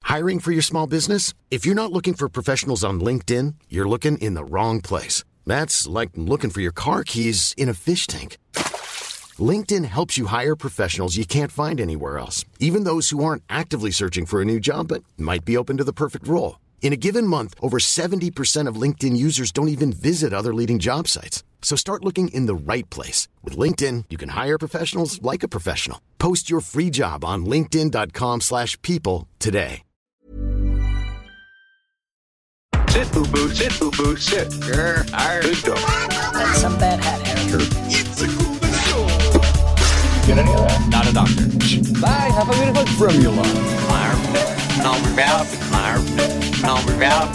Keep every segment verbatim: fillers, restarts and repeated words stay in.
Hiring for your small business? If you're not looking for professionals on LinkedIn, you're looking in the wrong place. That's like looking for your car keys in a fish tank. LinkedIn helps you hire professionals you can't find anywhere else, even those who aren't actively searching for a new job but might be open to the perfect role. In a given month, over seventy percent of LinkedIn users don't even visit other leading job sites. So start looking in the right place. With LinkedIn, you can hire professionals like a professional. Post your free job on linkedin.com slash people today. Sit, boo-boo, sit, boo-boo, sit. Grr, arr. Good dog. That's some bad hat hair. It's a cool show. Get any of that? Not a doctor. Bye, have a beautiful formula. Number valve, number valve.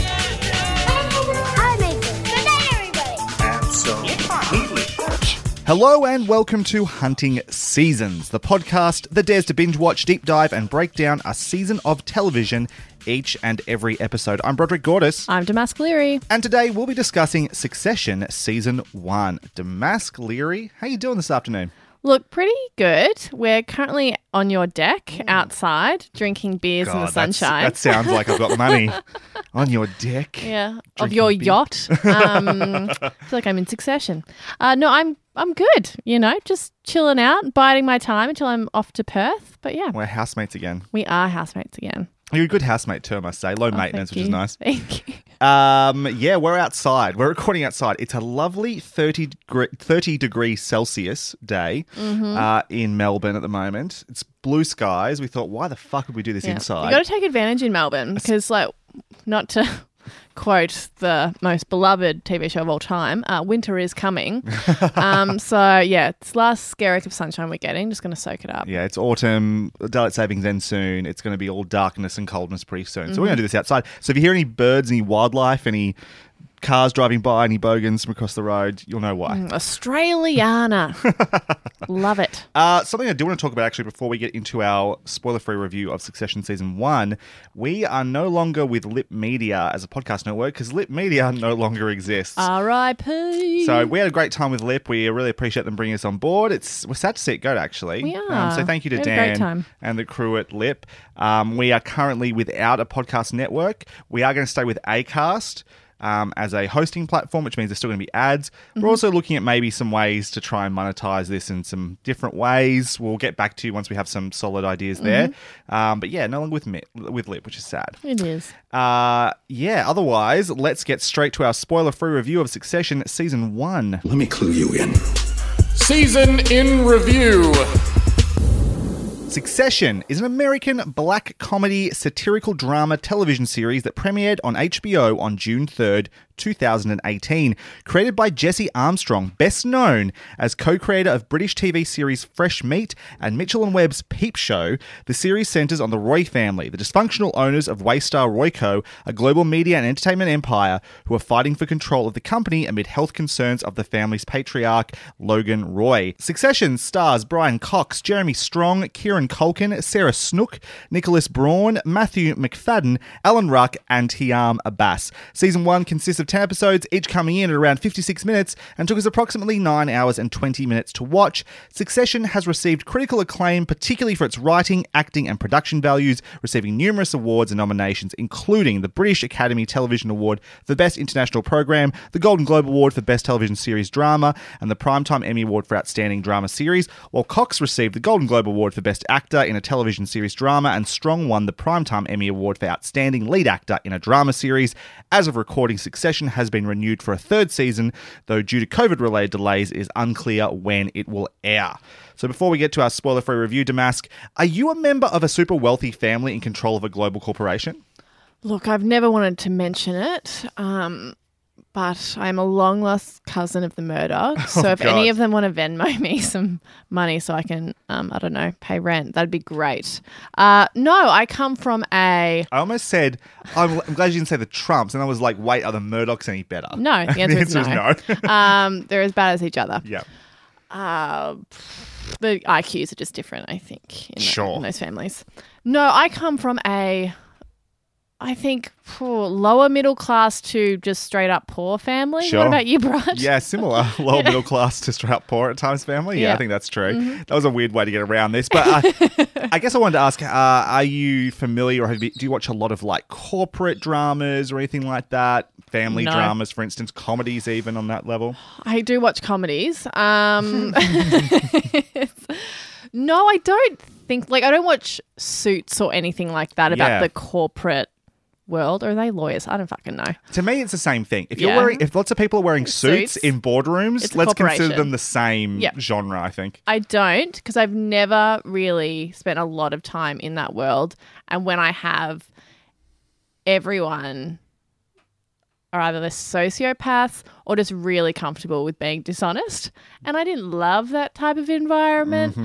Hi, Mason. Good night, everybody. Absolutely. Hello and welcome to Hunting Seasons, the podcast that dares to binge watch, deep dive and break down a season of television each and every episode. I'm Broderick Gordis. I'm Damask Leary. And today we'll be discussing Succession Season one. Damask Leary, how you doing this afternoon? Look, pretty good. We're currently on your deck outside drinking beers in the God, that's- sunshine. That sounds like I've got money. On your deck. Yeah, of Drinking your beer. yacht. Um, I feel like I'm in Succession. Uh, no, I'm I'm good. You know, just chilling out, biding my time until I'm off to Perth. But yeah, We're housemates again. we are housemates again. You're a good housemate too, I must say. Low Oh, maintenance, thank which is you. nice. Thank you. Um, yeah, we're outside. We're recording outside. It's a lovely thirty degree, thirty degree Celsius day Mm-hmm. uh, in Melbourne at the moment. It's blue skies. We thought, why the fuck would we do this Yeah. inside? You got to take advantage in Melbourne because, like, not to quote the most beloved T V show of all time, uh, winter is coming. um, so, yeah, it's the last skerrick of sunshine we're getting. Just going to soak it up. Yeah, it's autumn. Daylight savings ends soon. It's going to be all darkness and coldness pretty soon. So we're going to do this outside. So if you hear any birds, any wildlife, any cars driving by, any bogans from across the road, you'll know why. Mm, Australiana. Love it. Uh, something I do want to talk about actually before we get into our spoiler-free review of Succession Season one, we are no longer with Lip Media as a podcast network because Lip Media no longer exists. R I P So we had a great time with Lip. We really appreciate them bringing us on board. It's We're sad to see it go, actually. We Um, are. so thank you to We had a great Dan time. and the crew at Lip. Um, we are currently without a podcast network. We are going to stay with Acast um, as a hosting platform, which means there's still going to be ads. Mm-hmm. We're also looking at maybe some ways to try and monetize this in some different ways. We'll get back to you once we have some solid ideas there. Mm-hmm. Um, but yeah, no longer with, Mi- with Lip, which is sad. It is. Uh, yeah, otherwise, let's get straight to our spoiler-free review of Succession Season one. Let me clue you in. Season in review. Succession is an American black comedy satirical drama television series that premiered on H B O on June third, two thousand eighteen. Created by Jesse Armstrong, best known as co-creator of British T V series Fresh Meat and Mitchell and Webb's Peep Show, the series centers on the Roy family, the dysfunctional owners of Waystar Royco, a global media and entertainment empire who are fighting for control of the company amid health concerns of the family's patriarch, Logan Roy. Succession stars Brian Cox, Jeremy Strong, Kieran Culkin, Sarah Snook, Nicholas Braun, Matthew McFadden, Alan Ruck, and Tiam Abbas. Season one consists of ten episodes, each coming in at around fifty-six minutes, and took us approximately nine hours and twenty minutes to watch. Succession has received critical acclaim, particularly for its writing, acting, and production values, receiving numerous awards and nominations, including the British Academy Television Award for Best International Program, the Golden Globe Award for Best Television Series Drama, and the Primetime Emmy Award for Outstanding Drama Series, while Cox received the Golden Globe Award for Best Actor in a Television Series Drama, and Strong won the Primetime Emmy Award for Outstanding Lead Actor in a Drama Series. As of recording, Succession has been renewed for a third season, though due to COVID-related delays, it is unclear when it will air. So before we get to our spoiler-free review, Damask, are you a member of a super wealthy family in control of a global corporation? Look, I've never wanted to mention it, um, but I'm a long-lost cousin of the Murdochs. So Oh, if God. any of them want to Venmo me some money so I can, um, I don't know, pay rent, that'd be great. Uh, no, I come from a... I almost said, I'm, I'm glad you didn't say the Trumps, and I was like, wait, are the Murdochs any better? No, the answer, is no. is no. um, they're as bad as each other. Yeah. Uh, the I Qs are just different, I think, in, the- Sure. in those families. No, I come from a I think phew, lower middle class to just straight up poor family. Sure. What about you, Brad? Yeah, similar. Lower middle class to straight up poor at times family. Yeah, Yeah. I think that's true. Mm-hmm. That was a weird way to get around this. But uh, I guess I wanted to ask, uh, are you familiar or have you, do you watch a lot of like corporate dramas or anything like that? Family No. dramas, for instance, comedies even on that level? I do watch comedies. Um, no, I don't think, like, I don't watch Suits or anything like that about Yeah. the corporate world. Or are they lawyers? I don't fucking know. To me, it's the same thing. If you're Yeah. wearing, if lots of people are wearing suits, Suits. in boardrooms, It's a let's consider corporation. them the same Yep. genre, I think. I don't, because I've never really spent a lot of time in that world. And when I have, everyone are either the sociopaths or just really comfortable with being dishonest. And I didn't love that type of environment.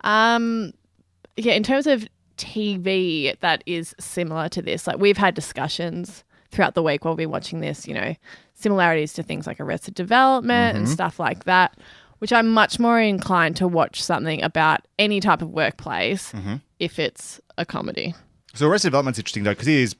Um, yeah, in terms of T V, that is similar to this. Like, we've had discussions throughout the week while we've been watching this, you know, similarities to things like Arrested Development and stuff like that, which I'm much more inclined to watch something about any type of workplace if it's a comedy. So Arrested Development's interesting though, because it is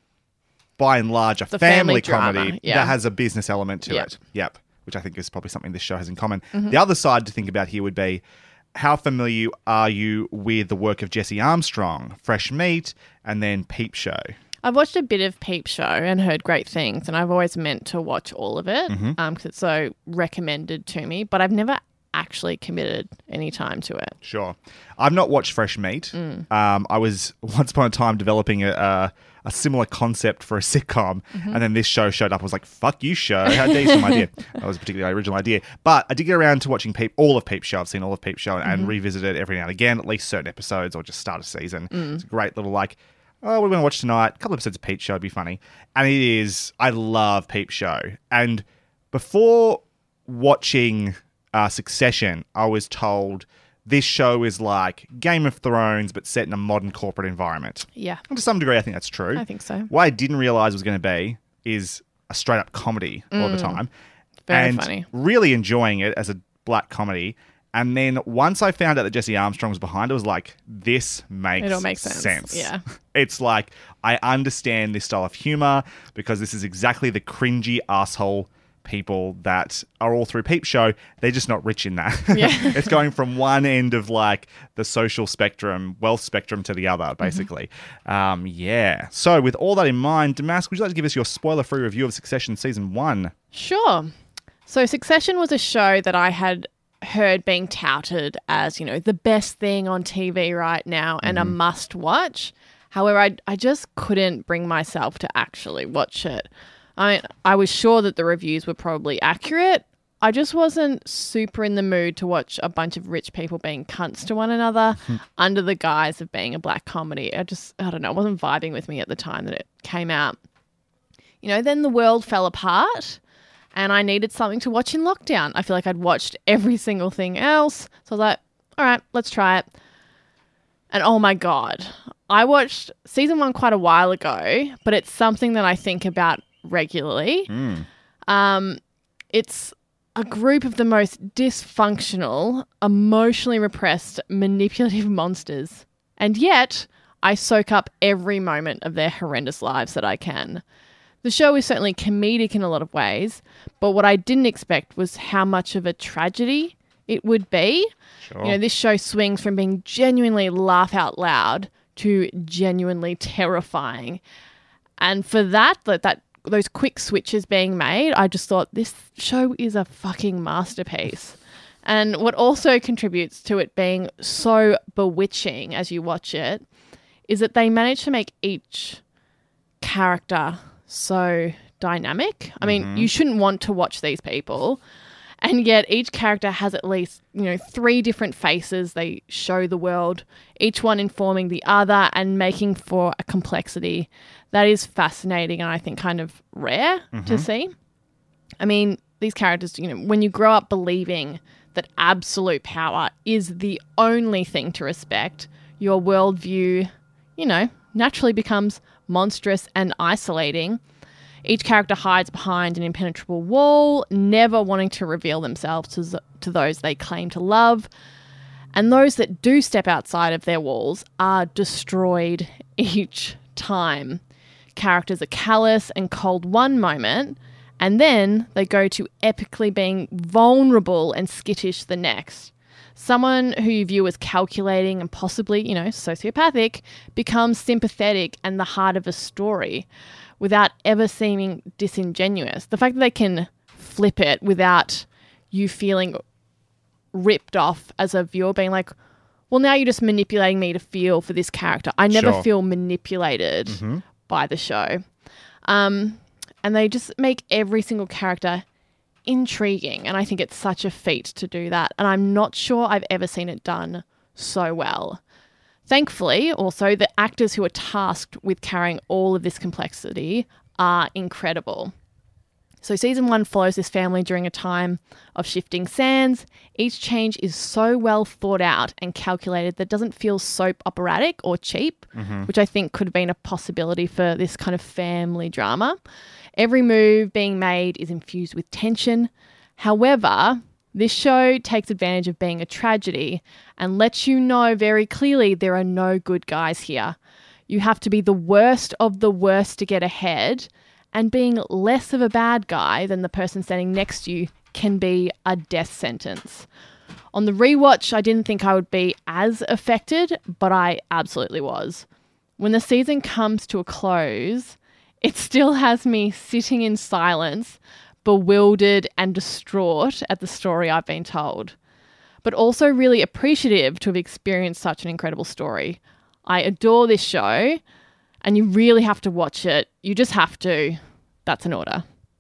by and large a The family, family drama, comedy yeah. that has a business element to Yep. it. Yep. Which I think is probably something this show has in common. Mm-hmm. The other side to think about here would be, how familiar are you with the work of Jesse Armstrong, Fresh Meat, and then Peep Show? I've watched a bit of Peep Show and heard great things, and I've always meant to watch all of it because um, it's so recommended to me, but I've never actually committed any time to it. Sure. I've not watched Fresh Meat. Mm. Um, I was once upon a time developing a, a, a similar concept for a sitcom, Mm-hmm. and then this show showed up. I was like, fuck you, show. How dare you steal my idea? That was a particularly original idea. But I did get around to watching Peep, all of Peep Show. I've seen all of Peep Show and, Mm-hmm. and revisit it every now and again, at least certain episodes or just start a season. Mm. It's a great little like, oh, we're going to watch tonight. A couple episodes of Peep Show would be funny. And it is, I love Peep Show. And before watching uh, Succession, I was told this show is like Game of Thrones, but set in a modern corporate environment. Yeah, And to some degree, I think that's true. I think so. What I didn't realize was going to be is a straight up comedy all the time. Mm. Very and funny. really enjoying it as a black comedy. And then once I found out that Jesse Armstrong was behind it, I was like, this makes It all makes sense. Yeah. It's like, I understand this style of humor because this is exactly the cringy asshole people that are all through Peep Show. They're just not rich in that. Yeah. It's going from one end of like the social spectrum, wealth spectrum to the other, basically. Mm-hmm. Um, yeah. So with all that in mind, Damask, would you like to give us your spoiler-free review of Succession Season one? Sure. So Succession was a show that I had heard being touted as, you know, the best thing on T V right now and a must watch. However, I, I just couldn't bring myself to actually watch it. I mean, I was sure that the reviews were probably accurate. I just wasn't super in the mood to watch a bunch of rich people being cunts to one another under the guise of being a black comedy. I just, I don't know, it wasn't vibing with me at the time that it came out. You know, then the world fell apart and I needed something to watch in lockdown. I feel like I'd watched every single thing else. So I was like, all right, let's try it. And oh my God, I watched season one quite a while ago, but it's something that I think about regularly. Mm. Um, it's a group of the most dysfunctional, emotionally repressed, manipulative monsters. And yet, I soak up every moment of their horrendous lives that I can. The show is certainly comedic in a lot of ways, but what I didn't expect was how much of a tragedy it would be. Sure. You know, this show swings from being genuinely laugh out loud to genuinely terrifying. And for that, that, that those quick switches being made, I just thought this show is a fucking masterpiece. And what also contributes to it being so bewitching as you watch it is that they manage to make each character so dynamic. I mean, Mm-hmm. you shouldn't want to watch these people. And yet each character has at least, you know, three different faces. They show the world, each one informing the other and making for a complexity that is fascinating and I think kind of rare to see. I mean, these characters, you know, when you grow up believing that absolute power is the only thing to respect, your worldview, you know, naturally becomes monstrous and isolating. Each character hides behind an impenetrable wall, never wanting to reveal themselves to, to those they claim to love. And those that do step outside of their walls are destroyed each time. characters are callous and cold one moment, and then they go to epically being vulnerable and skittish the next. Someone who you view as calculating and possibly, you know, sociopathic becomes sympathetic and the heart of a story without ever seeming disingenuous. The fact that they can flip it without you feeling ripped off as a viewer, being like, well, now you're just manipulating me to feel for this character. I never Sure. feel manipulated Mm-hmm. by the show. Um, and they just make every single character intriguing. And I think it's such a feat to do that. And I'm not sure I've ever seen it done so well. Thankfully, also, the actors who are tasked with carrying all of this complexity are incredible. So season one follows this family during a time of shifting sands. Each change is so well thought out and calculated that it doesn't feel soap operatic or cheap, Mm-hmm. which I think could have been a possibility for this kind of family drama. Every move being made is infused with tension. However, this show takes advantage of being a tragedy and lets you know very clearly there are no good guys here. You have to be the worst of the worst to get ahead, and being less of a bad guy than the person standing next to you can be a death sentence. On the rewatch, I didn't think I would be as affected, but I absolutely was. When the season comes to a close, it still has me sitting in silence, bewildered and distraught at the story I've been told, but also really appreciative to have experienced such an incredible story. I adore this show, and you really have to watch it. You just have to. That's an order.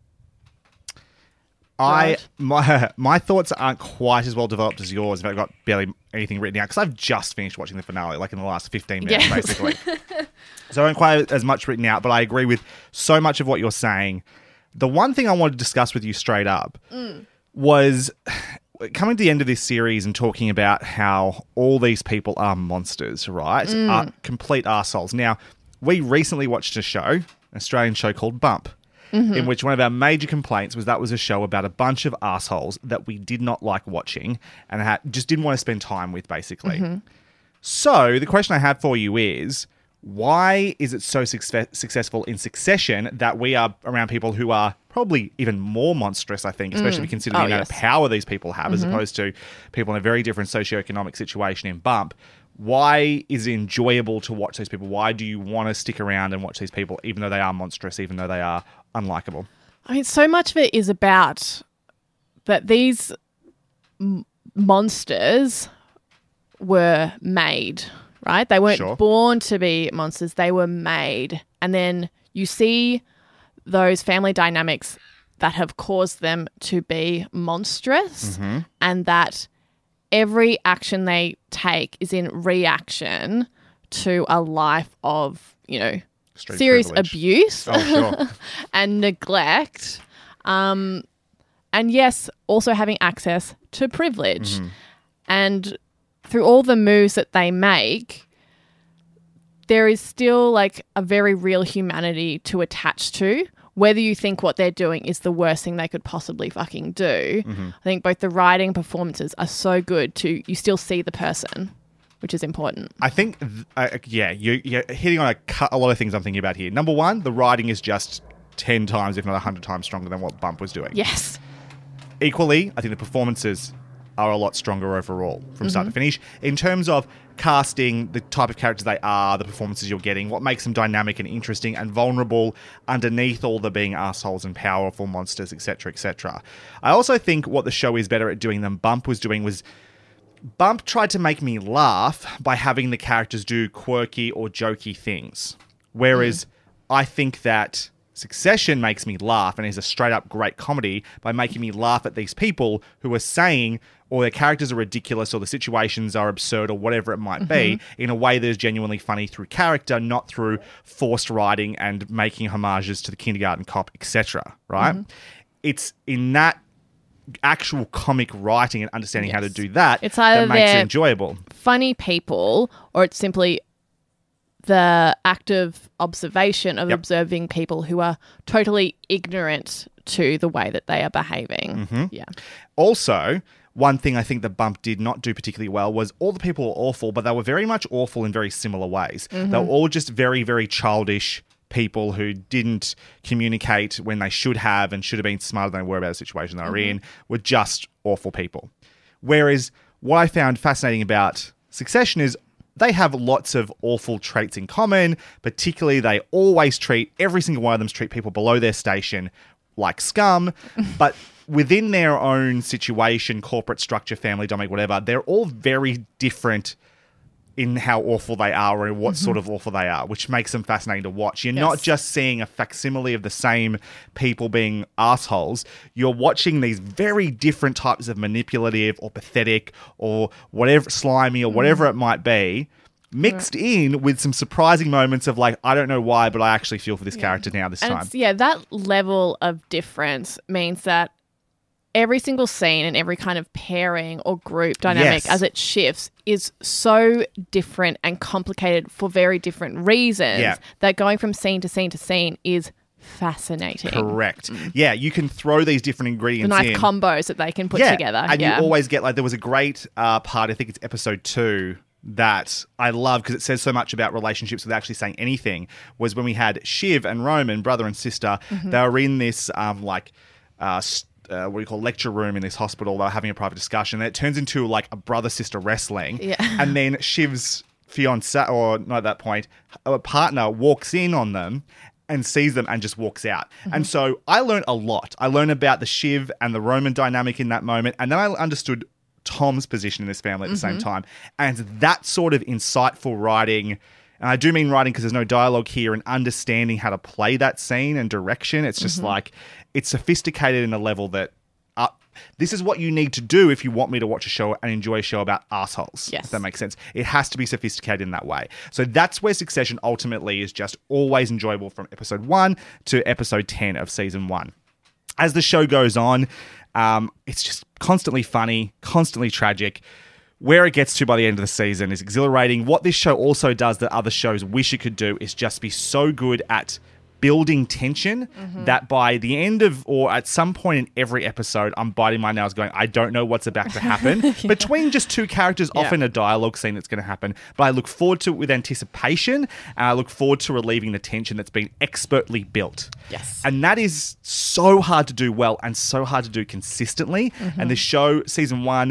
I Right. my my thoughts aren't quite as well developed as yours. I've got barely anything written down because I've just finished watching the finale, like in the last fifteen minutes, Yeah. basically. So I don't quite as much written out, but I agree with so much of what you're saying. The one thing I wanted to discuss with you straight up Mm. was coming to the end of this series and talking about how all these people are monsters, right? Mm. Are complete arseholes. Now, we recently watched a show, an Australian show called Bump, Mm-hmm. in which one of our major complaints was that was a show about a bunch of assholes that we did not like watching and had, just didn't want to spend time with, basically. Mm-hmm. So the question I have for you is, why is it so success- successful in Succession that we are around people who are probably even more monstrous, I think, especially if you consider the Oh, amount yes. of power these people have as opposed to people in a very different socioeconomic situation in Bump? Why is it enjoyable to watch these people? Why do you want to stick around and watch these people, even though they are monstrous, even though they are unlikable? I mean, so much of it is about that these m- monsters were made, right? They weren't Sure. born to be monsters. They were made. And then you see those family dynamics that have caused them to be monstrous, and that every action they take is in reaction to a life of, you know, Street serious privilege. abuse Oh, sure. and neglect. Um, and yes, also having access to privilege. And through all the moves that they make, there is still like a very real humanity to attach to, whether you think what they're doing is the worst thing they could possibly fucking do. I think both the writing and performances are so good to, you still see the person, which is important. I think, th- uh, yeah, you, you're hitting on a, cu- a lot of things I'm thinking about here. Number one, the writing is just ten times, if not one hundred times stronger than what Bump was doing. Yes. Equally, I think the performances are a lot stronger overall from start to finish. In terms of casting, the type of characters they are, the performances you're getting, what makes them dynamic and interesting and vulnerable underneath all the being assholes and powerful monsters, et cetera, et cetera. I also think what the show is better at doing than Bump was doing was Bump tried to make me laugh by having the characters do quirky or jokey things. Whereas I think that Succession makes me laugh and is a straight up great comedy by making me laugh at these people who are saying, or their characters are ridiculous or the situations are absurd or whatever it might be, in a way that is genuinely funny through character, not through forced writing and making homages to the Kindergarten Cop, et cetera. Right? It's in that actual comic writing and understanding how to Yes. do that It's either that makes it they're- enjoyable. Funny people, or it's simply the active observation of Yep. observing people who are totally ignorant to the way that they are behaving. Mm-hmm. Yeah. Also, one thing I think the Bump did not do particularly well was all the people were awful, but they were very much awful in very similar ways. They were all just very, very childish people who didn't communicate when they should have and should have been smarter than they were about the situation they were Mm-hmm. in were just awful people. Whereas what I found fascinating about Succession is they have lots of awful traits in common. Particularly, they always treat, every single one of them treat people below their station like scum. But within their own situation, corporate structure, family dynamic, whatever, they're all very different in how awful they are or what sort of awful they are, which makes them fascinating to watch. You're Yes. not just seeing a facsimile of the same people being assholes. You're watching these very different types of manipulative or pathetic or whatever, slimy or whatever it might be, mixed in with some surprising moments of like, I don't know why, but I actually feel for this character now this And time. it's, yeah, that level of difference means that every single scene and every kind of pairing or group dynamic Yes. as it shifts is so different and complicated for very different reasons Yeah. that going from scene to scene to scene is fascinating. Correct. Yeah, you can throw these different The ingredients nice in. combos that they can put yeah, together. and yeah. you always get like, there was a great uh, part, I think it's episode two, that I love because it says so much about relationships without actually saying anything, was when we had Shiv and Roman, brother and sister. Mm-hmm. They were in this um, like uh, st- uh, what do you call lecture room in this hospital. They were having a private discussion. And it turns into like a brother-sister wrestling. Yeah. And then Shiv's fiance, or not at that point, a partner walks in on them and sees them and just walks out. Mm-hmm. And so I learned a lot. I learned about the Shiv and the Roman dynamic in that moment. And then I understood Tom's position in this family at the Mm-hmm. same time. And that sort of insightful writing, and I do mean writing because there's no dialogue here, and understanding how to play that scene and direction. It's just Mm-hmm. like, it's sophisticated in a level that uh, this is what you need to do if you want me to watch a show and enjoy a show about assholes. Yes. If that makes sense. It has to be sophisticated in that way. So that's where Succession ultimately is just always enjoyable from episode one to episode ten of season one. As the show goes on, um, it's just constantly funny, constantly tragic. Where it gets to by the end of the season is exhilarating. What this show also does that other shows wish it could do is just be so good at building tension that by the end of, or at some point in every episode, I'm biting my nails going, I don't know what's about to happen. Between just two characters, Yeah. often a dialogue scene that's going to happen. But I look forward to it with anticipation, and I look forward to relieving the tension that's been expertly built. Yes. And that is so hard to do well and so hard to do consistently. And the show, season one,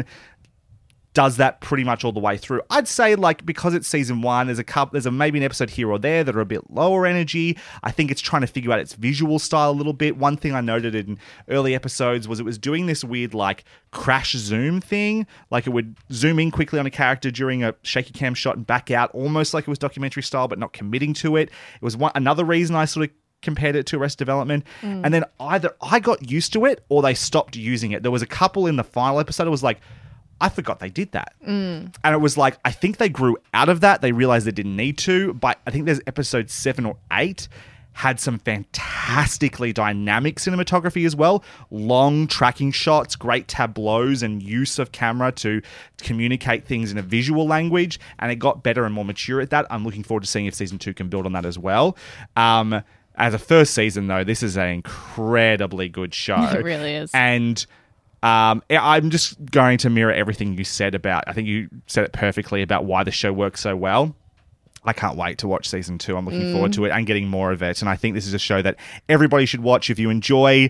does that pretty much all the way through. I'd say, like, because it's season one, there's a couple, there's a maybe an episode here or there that are a bit lower energy. I think it's trying to figure out its visual style a little bit. One thing I noted in early episodes was it was doing this weird, like, crash zoom thing. Like, it would zoom in quickly on a character during a shaky cam shot and back out, almost like it was documentary style, but not committing to it. It was one another reason I sort of compared it to Arrested Development. And then either I got used to it or they stopped using it. There was a couple in the final episode. It was like, I forgot they did that. Mm. And it was like, I think they grew out of that. They realized they didn't need to. But I think there's episode seven or eight had some fantastically dynamic cinematography as well. Long tracking shots, great tableaus, and use of camera to communicate things in a visual language. And it got better and more mature at that. I'm looking forward to seeing if season two can build on that as well. Um, as a first season, though, this is an incredibly good show. It really is. And Um, I'm just going to mirror everything you said about, I think you said it perfectly about why the show works so well. I can't wait to watch season two. I'm looking forward to it and getting more of it. And I think this is a show that everybody should watch if you enjoy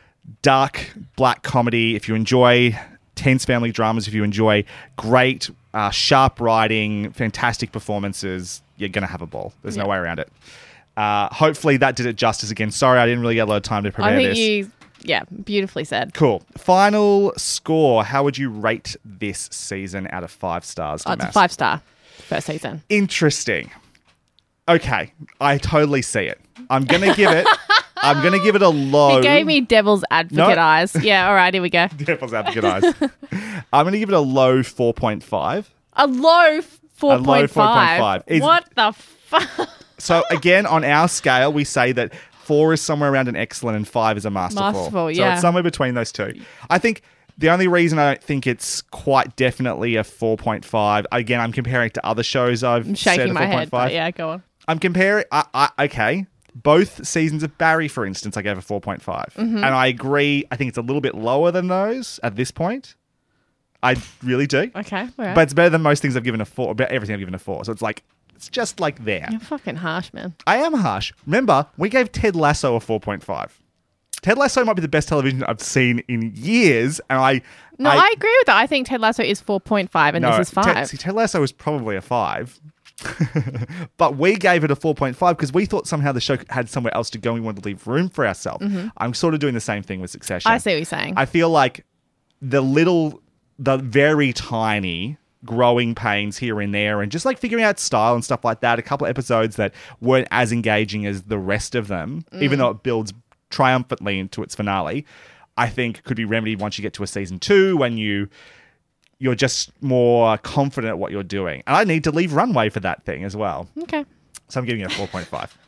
dark black comedy, if you enjoy tense family dramas, if you enjoy great, uh, sharp writing, fantastic performances, you're going to have a ball. There's no Yeah. way around it. Uh, hopefully that did it justice again. Sorry, I didn't really get a lot of time to prepare I think this. you, yeah, beautifully said. Cool. Final score. How would you rate this season out of five stars? Oh, it's a Damas? five star first season. Interesting. Okay, I totally see it. I'm gonna give it. I'm gonna give it a low. He gave me devil's advocate No. eyes. Yeah, all right, here we go. Devil's advocate eyes. I'm gonna give it a low four point five. A low four point five. five. Is- What the fuck? So again, on our scale, we say that four is somewhere around an excellent and five is a masterful. Masterful, So yeah. it's somewhere between those two. I think the only reason I don't think it's quite definitely a four point five, again, I'm comparing it to other shows I've I'm said shaking a my four head. point five. But yeah, go on. I'm comparing, I, I, okay, both seasons of Barry, for instance, I gave a four point five. Mm-hmm. And I agree, I think it's a little bit lower than those at this point. I really do. Okay, all right. But it's better than most things I've given a four, about everything I've given a four. So it's like It's just like there. You're fucking harsh, man. I am harsh. Remember, we gave Ted Lasso a four point five. Ted Lasso might be the best television I've seen in years, and I... No, I, I agree with that. I think Ted Lasso is four point five and no, this is five. Ted, see, Ted Lasso is probably a five. But we gave it a four point five because we thought somehow the show had somewhere else to go and we wanted to leave room for ourselves. Mm-hmm. I'm sort of doing the same thing with Succession. I see what you're saying. I feel like the little, the very tiny growing pains here and there and just like figuring out style and stuff like that, a couple of episodes that weren't as engaging as the rest of them, mm. even though it builds triumphantly into its finale, I think could be remedied once you get to a season two when you... you're just more confident at what you're doing. And I need to leave runway for that thing as well. Okay. So I'm giving it a four point five.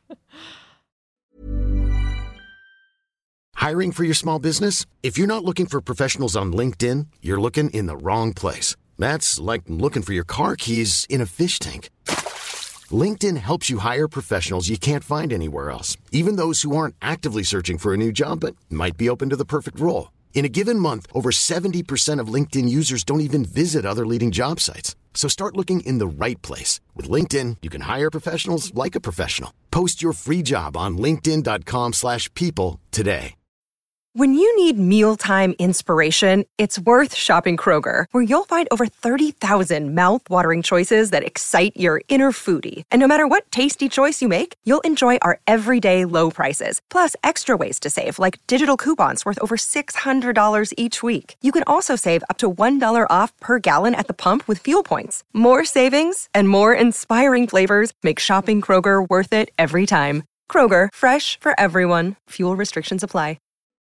Hiring for your small business? If you're not looking for professionals on LinkedIn, you're looking in the wrong place. That's like looking for your car keys in a fish tank. LinkedIn helps you hire professionals you can't find anywhere else, even those who aren't actively searching for a new job but might be open to the perfect role. In a given month, over seventy percent of LinkedIn users don't even visit other leading job sites. So start looking in the right place. With LinkedIn, you can hire professionals like a professional. Post your free job on linkedin.com slash people today. When you need mealtime inspiration, it's worth shopping Kroger, where you'll find over thirty thousand mouth-watering choices that excite your inner foodie. And no matter what tasty choice you make, you'll enjoy our everyday low prices, plus extra ways to save, like digital coupons worth over six hundred dollars each week. You can also save up to one dollar off per gallon at the pump with fuel points. More savings and more inspiring flavors make shopping Kroger worth it every time. Kroger, fresh for everyone. Fuel restrictions apply.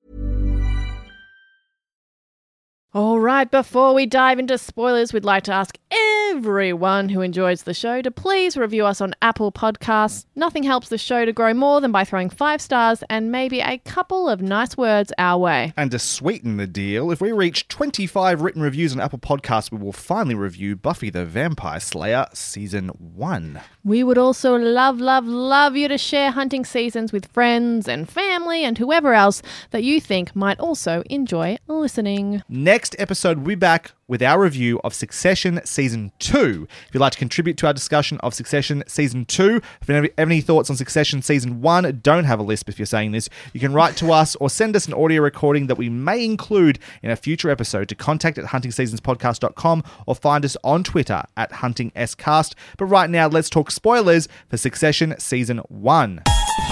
All right, before we dive into spoilers, we'd like to ask everyone who enjoys the show to please review us on Apple Podcasts. Nothing helps the show to grow more than by throwing five stars and maybe a couple of nice words our way. And to sweeten the deal, if we reach twenty-five written reviews on Apple Podcasts, we will finally review Buffy the Vampire Slayer Season one. We would also love, love, love you to share Hunting Seasons with friends and family and whoever else that you think might also enjoy listening. Next episode, we'll be back with our review of Succession Season two. If you'd like to contribute to our discussion of Succession Season two, if you have any thoughts on Succession Season one, don't have a lisp if you're saying this, you can write to us or send us an audio recording that we may include in a future episode to contact at hunting seasons podcast dot com or find us on Twitter at hunting s cast. But right now, let's talk spoilers for Succession Season one.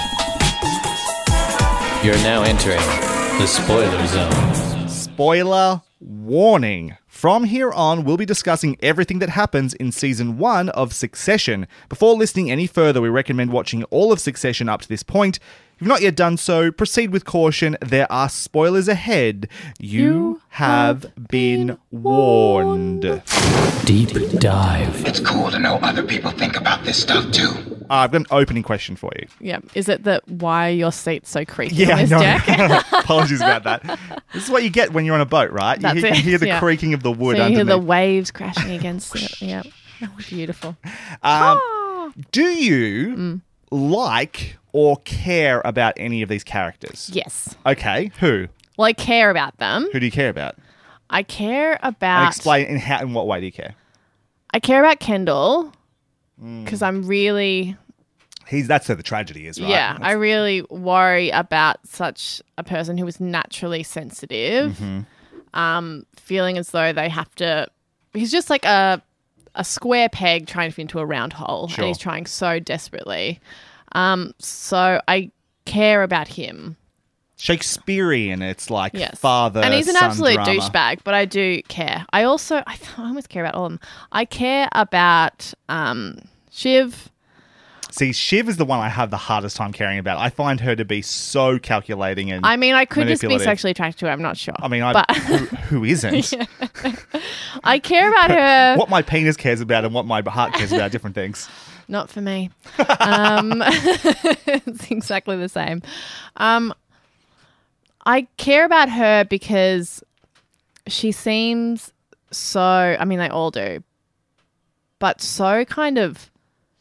You're now entering the spoiler zone. Spoiler warning. From here on, we'll be discussing everything that happens in Season one of Succession. Before listening any further, we recommend watching all of Succession up to this point. If you've not yet done so, proceed with caution. There are spoilers ahead. You, you have, have been, been warned. Deep dive. It's cool to know other people think about this stuff too. Uh, I've got an opening question for you. Yeah. Is it that why your seat's so creaky yeah, on this I know. deck? Apologies about that. This is what you get when you're on a boat, right? That's you hear, it. you hear the yeah. creaking of the wood so you underneath. hear the waves crashing against it. Yeah. Oh, beautiful. Um, oh. Do you mm. like or care about any of these characters? Yes. Okay. Who? Well, I care about them. Who do you care about? I care about... And explain in how, in what way do you care? I care about Kendall because mm. I'm really... He's That's where the tragedy is, right? Yeah, that's... I really worry about such a person who is naturally sensitive, mm-hmm. um, feeling as though they have to... He's just like a a square peg trying to fit into a round hole, sure. and he's trying so desperately. Um, so I care about him. Shakespearean, it's like yes. father, and he's an son absolute drama. douchebag, but I do care. I also, I, I almost care about all of them. I care about um, Shiv. See, Shiv is the one I have the hardest time caring about. I find her to be so calculating and I mean, I could just be manipulative. sexually attracted to her. I'm not sure. I mean, I, but... who, who isn't? Yeah. I care about her. What my penis cares about and what my heart cares about are different things. Not for me. um, it's exactly the same. Um, I care about her because she seems so, I mean, they all do, but so kind of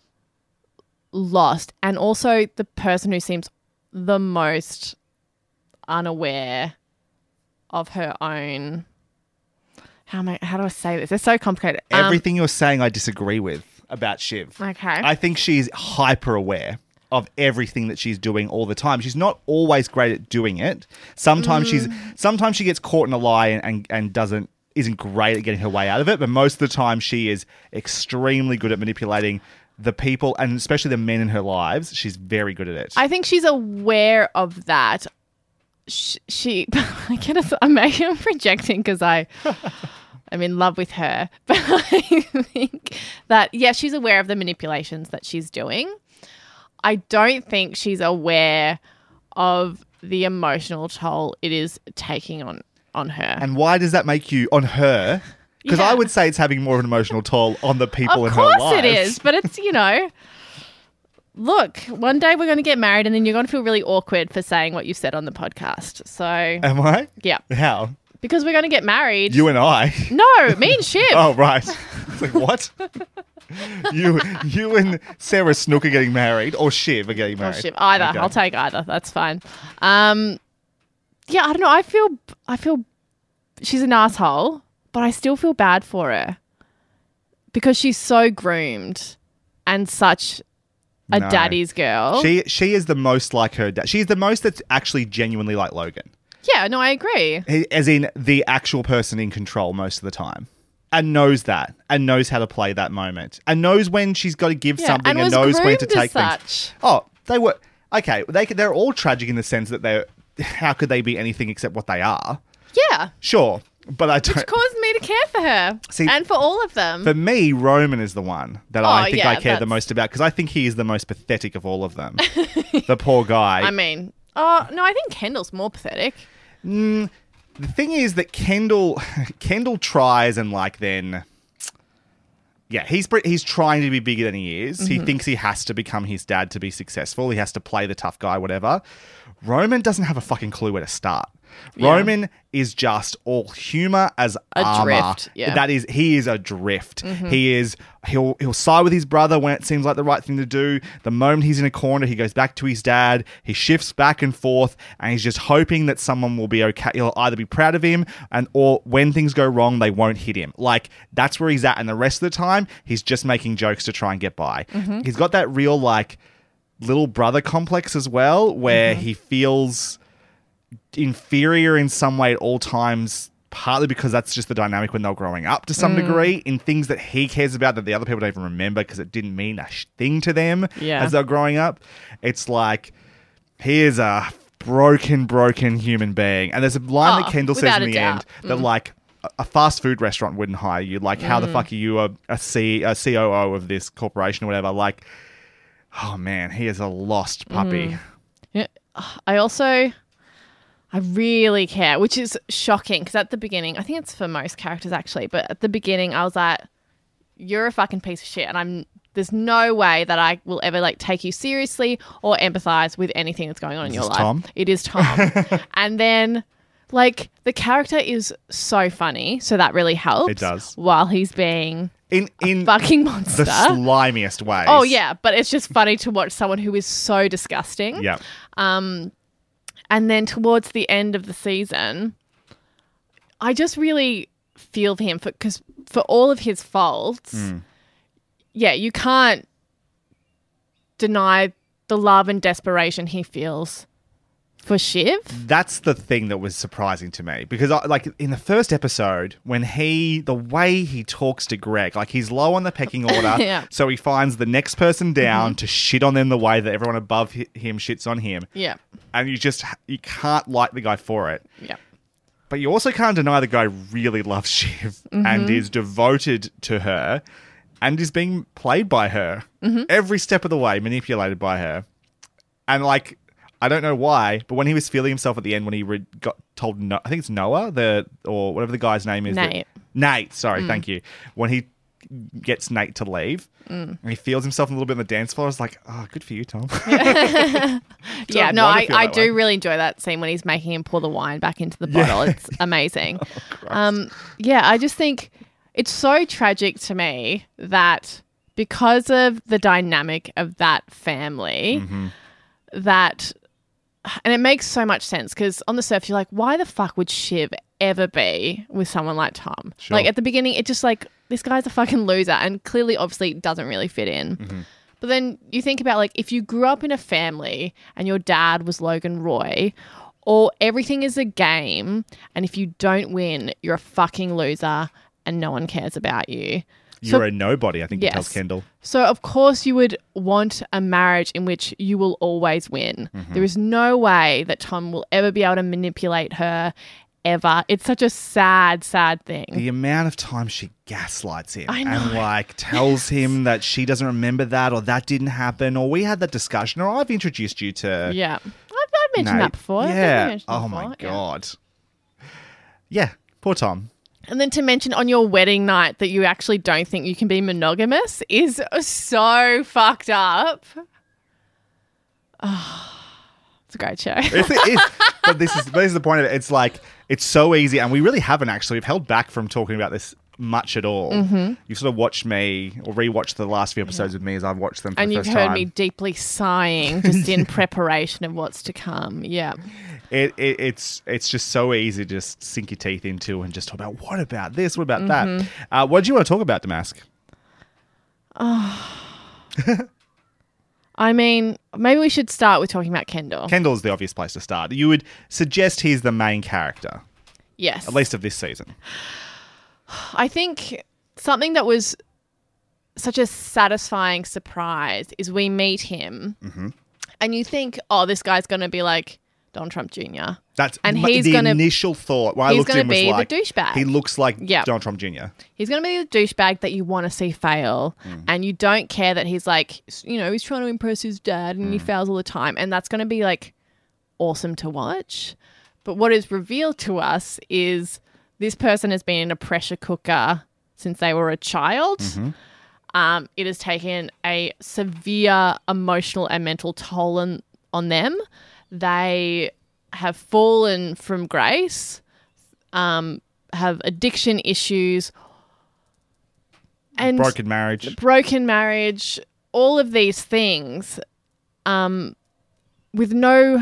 lost, and also the person who seems the most unaware of her own... How am I, how do I say this? It's so complicated. Everything um, you're saying I disagree with. about Shiv. Okay. I think she's hyper aware of everything that she's doing all the time. She's not always great at doing it. Sometimes Mm. she's sometimes she gets caught in a lie and, and, and doesn't isn't great at getting her way out of it. But most of the time, she is extremely good at manipulating the people and especially the men in her lives. She's very good at it. I think she's aware of that. She, she I kind of, I'm maybe I'm projecting because I, I'm in love with her, but I think that yeah, she's aware of the manipulations that she's doing. I don't think she's aware of the emotional toll it is taking on on her. And why does that make you on her? Because Yeah. I would say it's having more of an emotional toll on the people Of in her lives. course it is, but it's, you know, look, one day we're going to get married and then you're going to feel really awkward for saying what you said on the podcast. So, Am I? yeah. How? Because we're going to get married. You and I. No, me and Shiv. Oh, right. It's like, what? you you and Sarah Snook are getting married, or Shiv are getting Or married? Shiv. Either. Okay. I'll take either. That's fine. Um, yeah, I don't know. I feel, I feel she's an asshole, but I still feel bad for her because she's so groomed and such a No. daddy's girl. She she is the most like her dad. She's the most that's actually genuinely like Logan. Yeah, no, I agree. He- As in the actual person in control most of the time. And knows that. And knows how to play that moment. And knows when she's got to give Yeah, something and and, was knows when to groomed as take things. such. Oh, they were... Okay, they, they're all tragic in the sense that they're... How could they be anything except what they are? Yeah, Sure. But I don't... which caused me to care for her See, and for all of them. For me, Roman is the one that Oh, I think yeah, I care the that's- most about because I think he is the most pathetic of all of them. The poor guy. I mean, oh, no, I think Kendall's more pathetic. Mm, the thing is that Kendall, Kendall tries and like then, yeah, he's pre- he's trying to be bigger than he is. He Mhm. thinks he has to become his dad to be successful. He has to play the tough guy, whatever. Roman doesn't have a fucking clue where to start. Yeah. Roman is just all humor as armor. Adrift, yeah. That is, he is adrift. Mhm. He is. He'll he'll side with his brother when it seems like the right thing to do. The moment he's in a corner, he goes back to his dad. He shifts back and forth, and he's just hoping that someone will be okay. He'll either be proud of him, and or when things go wrong, they won't hit him. Like that's where he's at. And the rest of the time, he's just making jokes to try and get by. Mhm. He's got that real like little brother complex as well, where Mhm. he feels inferior in some way at all times, partly because that's just the dynamic when they're growing up to some Mm. degree in things that he cares about that the other people don't even remember because it didn't mean a sh- thing to them Yeah. as they're growing up. It's like, here's a broken, broken human being. And there's a line Oh, that Kendall says without in a the doubt. end that Mm. like a- a fast food restaurant wouldn't hire you. Like, how the Mm. fuck are you a, a, C, a C O O of this corporation or whatever? Like, oh man, he is a lost puppy. Mm. Yeah, I also, I really care, which is shocking because at the beginning, I think it's for most characters actually, but at the beginning I was like, you're a fucking piece of shit and I'm, there's no way that I will ever like take you seriously or empathize with anything that's going on in Is your this life. Tom? It is Tom. And then like the character is so funny, so that really helps. It does. While he's being in in fucking monster. The slimiest ways. Oh yeah, but it's just funny to watch someone who is so disgusting. Yeah. Um, and then towards the end of the season, I just really feel for him for because for all of his faults, Mm. yeah, you can't deny the love and desperation he feels for Shiv. That's the thing that was surprising to me because, I, like, in the first episode, when he, the way he talks to Greg, like, he's low on the pecking order, Yeah. so he finds the next person down Mhm. to shit on them the way that everyone above hi- him shits on him. Yeah. And you just, you can't like the guy for it. Yeah. But you also can't deny the guy really loves Shiv and Mhm. is devoted to her and is being played by her Mhm. every step of the way, manipulated by her. And, like, I don't know why, but when he was feeling himself at the end, when he re- got told, no- I think it's Noah, the or whatever the guy's name is. that- Nate. Nate, sorry, Mm. thank you. When he gets Nate to leave Mm. and he feels himself a little bit on the dance floor, I was like, oh, good for you, Tom. Yeah, Don't no, wanna I, feel I that do way. really enjoy that scene when he's making him pour the wine back into the Yeah. bottle. It's amazing. Christ. um, yeah, I just think it's so tragic to me that because of the dynamic of that family, Mhm. that, and it makes so much sense because on the surface you're like, why the fuck would Shiv ever be with someone like Tom? Sure. Like at the beginning, it just like this guy's a fucking loser and clearly, obviously, doesn't really fit in. Mm-hmm. But then you think about, like, if you grew up in a family and your dad was Logan Roy, or everything is a game, and if you don't win, you're a fucking loser and no one cares about you. You're So- a nobody, I think Yes. he tells Kendall. So, of course, you would want a marriage in which you will always win. Mm-hmm. There is no way that Tom will ever be able to manipulate her, ever. It's such a sad, sad thing. The amount of time she gaslights him I and know. like tells him that she doesn't remember that or that didn't happen or we had that discussion or I've introduced you to Yeah. I've, I've mentioned Nate. that before. I think I Yeah. mentioned Oh it my before, yeah. God. Yeah. Poor Tom. And then to mention on your wedding night that you actually don't think you can be monogamous is so fucked up. Oh, it's a great show. It is. But this is this is the point of it. It's like it's so easy, and we really haven't actually. We've held back from talking about this much at all. Mm-hmm. You've sort of watched me or rewatched the last few episodes with me as I've watched them for And the you've first heard time. me deeply sighing just in preparation of what's to come. Yeah. It, it it's it's just so easy to just sink your teeth into and just talk about what about this, what about Mm-hmm. that. Uh, what do you want to talk about, Damask? I mean, maybe we should start with talking about Kendall. Kendall's the obvious place to start. You would suggest he's the main character, Yes. at least of this season. I think something that was such a satisfying surprise is we meet him Mm-hmm. and you think, oh, this guy's going to be like Donald Trump Junior That's And m- he's the gonna- initial thought. When I he's looked at gonna him was be the like, douchebag. he looks like Yep. Donald Trump Junior He's going to be the douchebag that you want to see fail. Mm. And you don't care that he's like, you know, he's trying to impress his dad and Mm. he fails all the time. And that's going to be like awesome to watch. But what is revealed to us is this person has been in a pressure cooker since they were a child. Mm-hmm. Um, it has taken a severe emotional and mental toll on, on them. They have fallen from grace, um, have addiction issues, and Broken marriage. broken marriage, all of these things, um, with no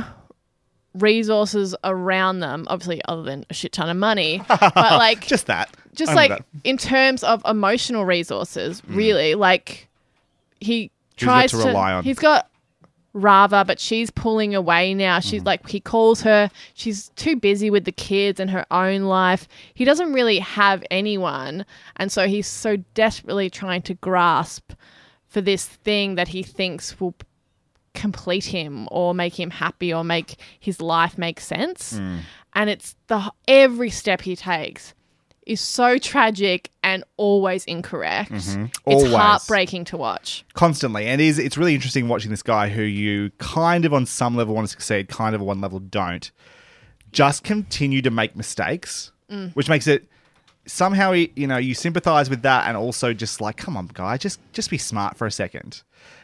resources around them, obviously other than a shit ton of money, but like Just that. just Only like that. in terms of emotional resources, really, like he Who's got tries to rely on? He's got Rava, but she's pulling away now. She's Mm. like, he calls her. She's too busy with the kids and her own life. He doesn't really have anyone, and so he's so desperately trying to grasp for this thing that he thinks will complete him or make him happy or make his life make sense. Mm. And it's the every step he takes is so tragic and always incorrect. Mhm. It's Always. heartbreaking to watch. Constantly. And it is, it's really interesting watching this guy who you kind of on some level want to succeed, kind of on one level don't. Just continue to make mistakes, Mm. which makes it somehow, you know, you sympathize with that and also just like, come on, guy, just just be smart for a second.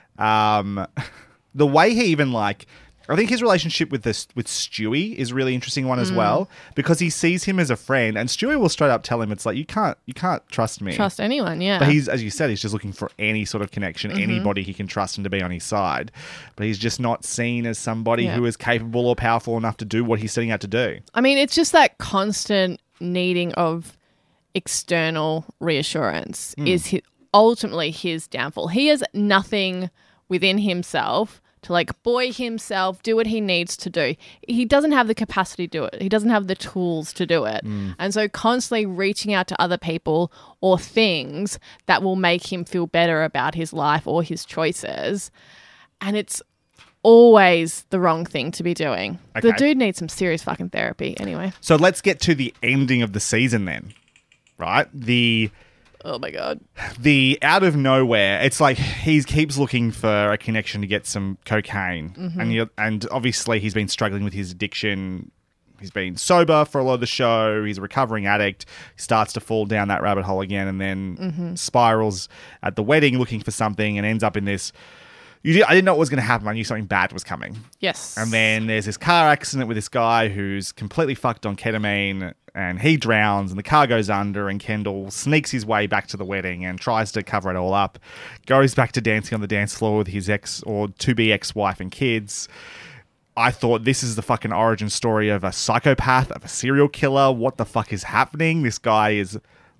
Um, the way he even like, I think his relationship with this with Stewie is a really interesting one as Mm. well because he sees him as a friend and Stewie will straight up tell him it's like you can't you can't trust me. Trust anyone, yeah. But he's, as you said, he's just looking for any sort of connection, Mhm. anybody he can trust and to be on his side. But he's just not seen as somebody Yeah. who is capable or powerful enough to do what he's setting out to do. I mean, it's just that constant needing of external reassurance Mm. is hi ultimately his downfall. He has nothing within himself to like buoy himself, do what he needs to do. He doesn't have the capacity to do it. He doesn't have the tools to do it. Mm. And so constantly reaching out to other people or things that will make him feel better about his life or his choices. And it's always the wrong thing to be doing. The Okay. dude needs some serious fucking therapy anyway. So let's get to the ending of the season then, right? The Oh my God. the out of nowhere, it's like he keeps looking for a connection to get some cocaine, Mhm. and you and obviously he's been struggling with his addiction. He's been sober for a lot of the show. He's a recovering addict. He starts to fall down that rabbit hole again, and then Mhm. spirals at the wedding looking for something, and ends up in this. You did, I didn't know what was going to happen. I knew something bad was coming. Yes. And then there's this car accident with this guy who's completely fucked on ketamine and he drowns and the car goes under and Kendall sneaks his way back to the wedding and tries to cover it all up. Goes back to dancing on the dance floor with his ex or to-be ex-wife and kids. I thought this is the fucking origin story of a psychopath, of a serial killer. What the fuck is happening? This guy is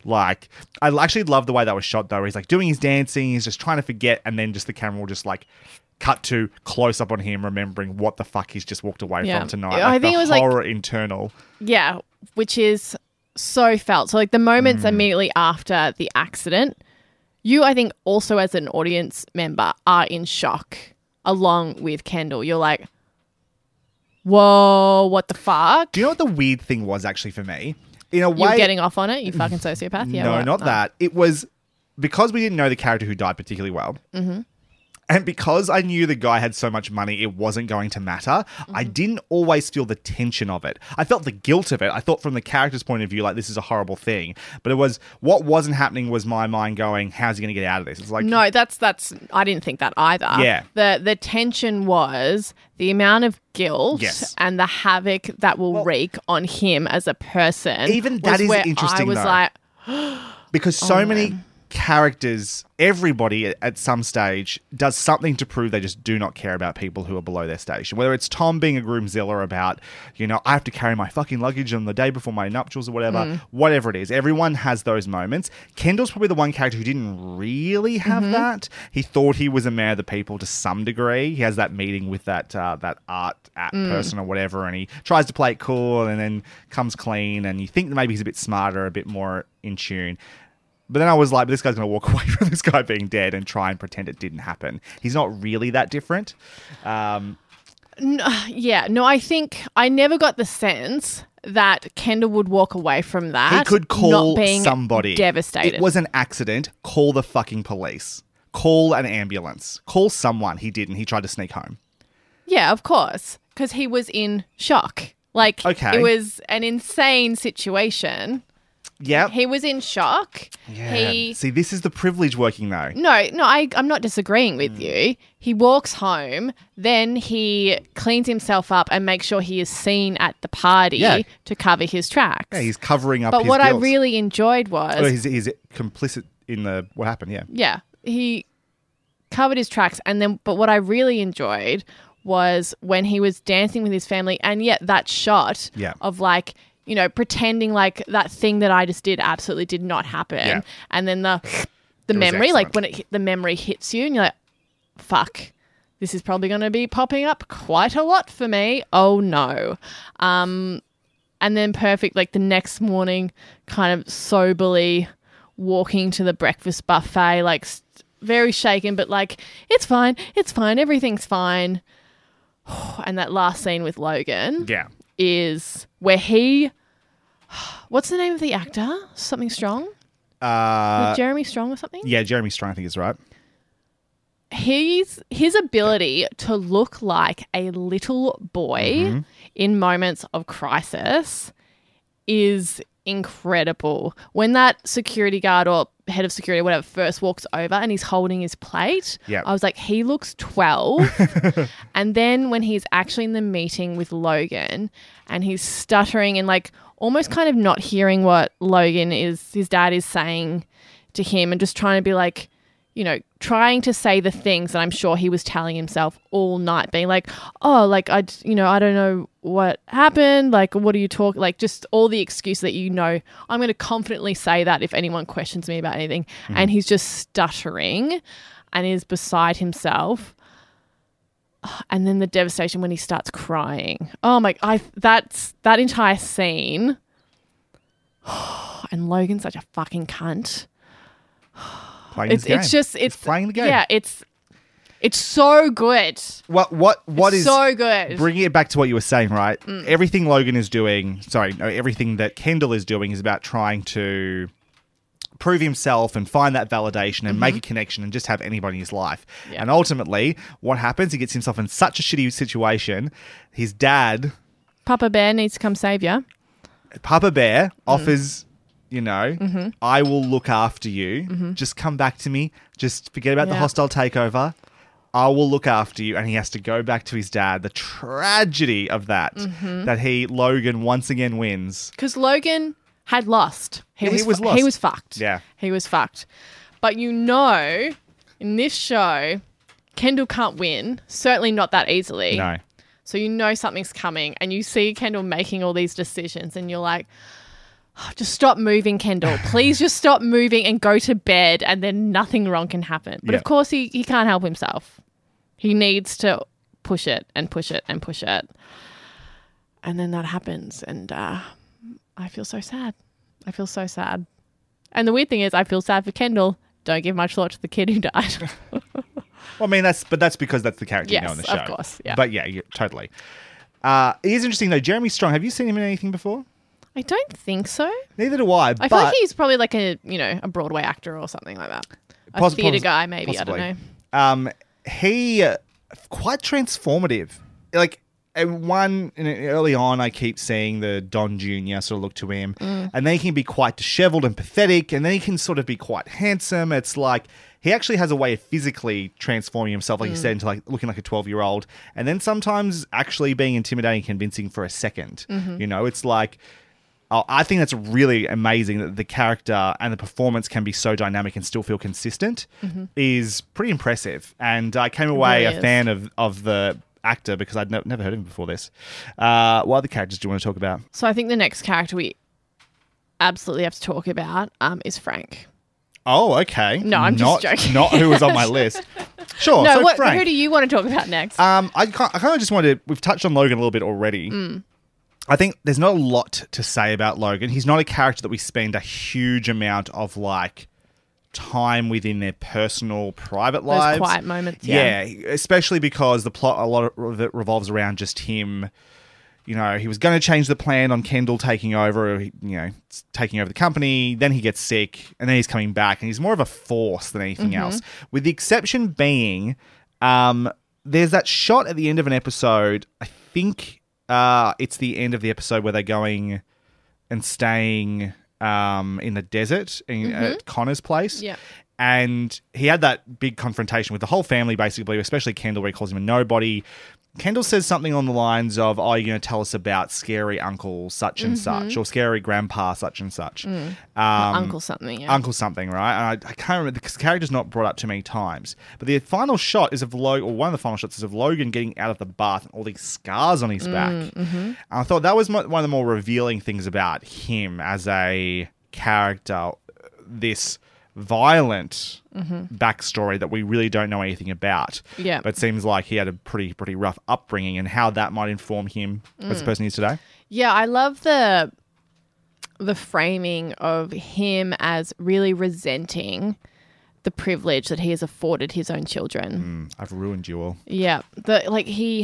Like, I actually love the way that was shot, though. Where he's like doing his dancing, he's just trying to forget, and then just the camera will just like cut to close up on him, remembering what the fuck he's just walked away Yeah. from tonight. I Like, think the it was, like- horror internal. Yeah, which is so felt. So like the moments Mm. immediately after the accident, you, I think, also as an audience member are in shock along with Kendall. You're like, whoa, what the fuck? Do you know what the weird thing was actually for me? In a way, You're getting off on it, you fucking sociopath. Yeah, no, what? not Oh. that. It was because we didn't know the character who died particularly well. Mhm. And because I knew the guy had so much money, it wasn't going to matter. I didn't always feel the tension of it. I felt the guilt of it. I thought from the character's point of view, like, this is a horrible thing. But it was, what wasn't happening was my mind going, how's he going to get out of this? It's like, No, that's that's. I didn't think that either. Yeah. The the tension was the amount of guilt Yes. and the havoc that will wreak on him as a person. Even that was is where interesting, I was though. like, because so Oh, many man. characters, everybody at- at some stage does something to prove they just do not care about people who are below their station. Whether it's Tom being a groomzilla about, you know, I have to carry my fucking luggage on the day before my nuptials or whatever, Mm. whatever it is. Everyone has those moments. Kendall's probably the one character who didn't really have Mhm. that. He thought he was a man of the people to some degree. He has that meeting with that uh, that art app Mm. person or whatever, and he tries to play it cool and then comes clean, and you think that maybe he's a bit smarter, a bit more in tune. But then I was like, this guy's going to walk away from this guy being dead and try and pretend it didn't happen. He's not really that different. Um, no, yeah, no. I think I never got the sense that Kendall would walk away from that. he could call not being somebody. devastated. It was an accident. Call the fucking police. Call an ambulance. Call someone. He didn't. He tried to sneak home. Yeah, of course, because he was in shock. Like, Okay. it was an insane situation. Yep. He was in shock. Yeah. He See, this is the privilege working, though. No, no, I, I'm not disagreeing with Mm. you. He walks home, then he cleans himself up and makes sure he is seen at the party Yeah. to cover his tracks. Yeah, he's covering up but his what I guilt. really enjoyed was, Oh, he's, he's complicit in the what happened, yeah. yeah, he covered his tracks. And then, but what I really enjoyed was when he was dancing with his family, and yet that shot Yeah. of like, you know, pretending like that thing that I just did absolutely did not happen. Yeah. And then the the It was memory, like excellent. when it hit, the memory hits you and you're like, fuck, this is probably going to be popping up quite a lot for me. Oh no. Um, and then perfect, like the next morning, kind of soberly walking to the breakfast buffet, like st- very shaken, but like, it's fine, it's fine, everything's fine. And that last scene with Logan Yeah. is where he, what's the name of the actor? Something Strong? Uh, Jeremy Strong or something? yeah, Jeremy Strong, I think is right. He's his ability to look like a little boy Mhm. in moments of crisis is incredible. When that security guard or head of security, whatever, first walks over and he's holding his plate, Yep. I was like, he looks twelve. And then when he's actually in the meeting with Logan and he's stuttering and like almost kind of not hearing what Logan is, his dad is saying to him, and just trying to be like, you know, trying to say the things that I'm sure he was telling himself all night, being like, oh, like, I, you know, I don't know what happened. Like, what are you talking? Like, just all the excuse that, you know, I'm going to confidently say that if anyone questions me about anything. Mhm. And he's just stuttering and is beside himself. And then the devastation when he starts crying. Oh my, I, that's, that entire scene. And Logan's such a fucking cunt. Playing It's, his game. it's just, it's playing the game. Yeah, it's, it's so good. What what what It's is so good. Bringing it back to what you were saying, right? Mm. Everything Logan is doing, sorry, no, everything that Kendall is doing is about trying to prove himself and find that validation and make Mhm. a connection and just have anybody in his life. Yeah. And ultimately, what happens? He gets himself in such a shitty situation. His dad, Papa Bear needs to come save you. Papa Bear, offers, you know, Mhm. I will look after you. Mhm. Just come back to me. Just forget about the Yeah. hostile takeover. I will look after you. And he has to go back to his dad. The tragedy of that, Mhm. that he, Logan, once again wins. Because Logan had lost. He, Yeah, was he was fu- lost. He was fucked. Yeah. He was fucked. But you know, in this show, Kendall can't win. Certainly not that easily. No. So you know something's coming and you see Kendall making all these decisions and you're like, just stop moving, Kendall. Please just stop moving and go to bed, and then nothing wrong can happen. But Yeah. of course, he, he can't help himself. He needs to push it and push it and push it. And then that happens, and uh, I feel so sad. I feel so sad. And the weird thing is, I feel sad for Kendall. Don't give much thought to the kid who died. Well, I mean, that's but that's because that's the character Yes, you know in the show. of course, yeah. But yeah, yeah totally. Uh, it is interesting though. Jeremy Strong, have you seen him in anything before? I don't think so. Neither do I. I but feel like he's probably like a you know a Broadway actor or something like that. A Poss- theatre poss- guy, maybe. possibly. I don't know. Um, he uh, quite transformative. Like and one in, early on, I keep seeing the Don Junior sort of look to him, Mm. and then he can be quite dishevelled and pathetic, and then he can sort of be quite handsome. It's like he actually has a way of physically transforming himself, like you Mm. said, into like looking like a twelve-year-old, and then sometimes actually being intimidating, and convincing for a second. Mhm. You know, it's like. Oh, I think that's really amazing that the character and the performance can be so dynamic and still feel consistent. Mhm. Is pretty impressive. And I came away really a is. fan of, of the actor because I'd ne- never heard of him before this. Uh, what other characters do you want to talk about? So I think the next character we absolutely have to talk about um, is Frank. Oh, okay. No, I'm not, just joking. Not who was on my list. Sure. no, so what, Frank. who do you want to talk about next? Um, I, ca- I kind of just wanted to, we've touched on Logan a little bit already. Mm. I think there's not a lot to say about Logan. He's not a character that we spend a huge amount of like time within their personal, private Those lives. quiet moments, yeah. Yeah, especially because the plot, a lot of it revolves around just him. You know, he was going to change the plan on Kendall taking over, you know, taking over the company. Then he gets sick, and then he's coming back, and he's more of a force than anything Mhm. else. With the exception being, um, there's that shot at the end of an episode. I think uh, it's the end of the episode where they're going and staying um, in the desert in, Mhm. at Connor's place. Yeah. And he had that big confrontation with the whole family, basically, especially Kendall, where he calls him a nobody. Kendall says something on the lines of, oh, you're going to tell us about scary uncle such and Mhm. such, or scary grandpa such and such. Mm. Um, Uncle something, yeah. Uncle something, right? And I, I can't remember, because the character's not brought up too many times. But the final shot is of Logan, or one of the final shots is of Logan getting out of the bath and all these scars on his back. Mm, mhm. And I thought that was mo- one of the more revealing things about him as a character, this violent Mhm. backstory that we really don't know anything about. Yeah. But it seems like he had a pretty pretty rough upbringing, and how that might inform him as the Mm. person he is today. Yeah, I love the the framing of him as really resenting the privilege that he has afforded his own children. Mm, I've ruined you all. Yeah, the like he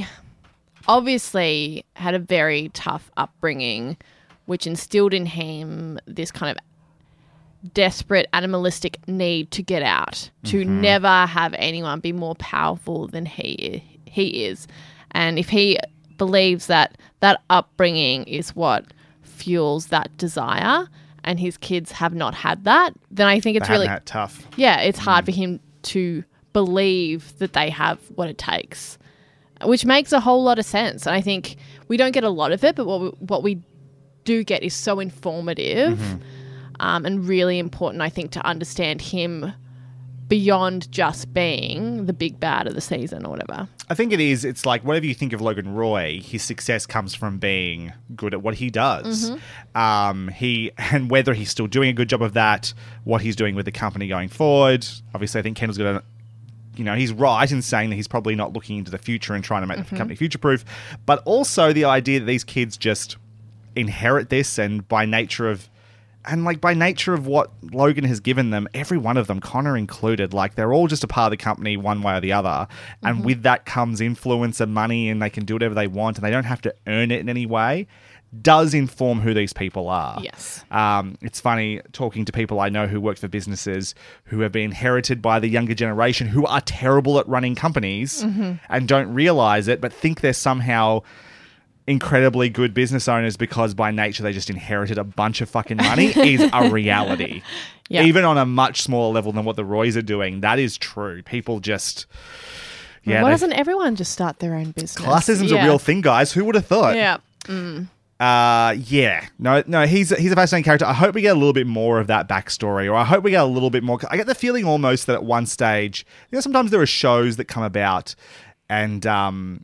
obviously had a very tough upbringing, which instilled in him this kind of desperate animalistic need to get out, to Mhm. never have anyone be more powerful than he he is. And if he believes that that upbringing is what fuels that desire, and his kids have not had that, then I think it's They haven't really had it tough. Yeah, it's hard for him to believe that they have what it takes, which makes a whole lot of sense. And I think we don't get a lot of it, but what we, what we do get is so informative Mm-hmm. um, and really important, I think, to understand him beyond just being the big bad of the season or whatever. I think it is. It's like whatever you think of Logan Roy, his success comes from being good at what he does. Mhm. Um, he and whether he's still doing a good job of that, what he's doing with the company going forward. Obviously, I think Kendall's going to. You know, he's right in saying that he's probably not looking into the future and trying to make Mhm. the company future-proof, but also the idea that these kids just inherit this, and by nature of, and like by nature of what Logan has given them, every one of them, Connor included, like they're all just a part of the company one way or the other, and Mhm. with that comes influence and money, and they can do whatever they want, and they don't have to earn it in any way. Does inform who these people are. Yes. Um, it's funny talking to people I know who work for businesses who have been inherited by the younger generation who are terrible at running companies Mhm. and don't realize it, but think they're somehow incredibly good business owners because by nature they just inherited a bunch of fucking money is a reality. Yeah. Even on a much smaller level than what the Roys are doing, that is true. People just... Yeah, Why they- doesn't everyone just start their own business? classism's Yeah. a real thing, guys. Who would have thought? Yeah. Mm. Uh, yeah, no, no, he's he's a fascinating character. I hope we get a little bit more of that backstory, or I hope we get a little bit more. I get the feeling almost that at one stage, you know, sometimes there are shows that come about, and um,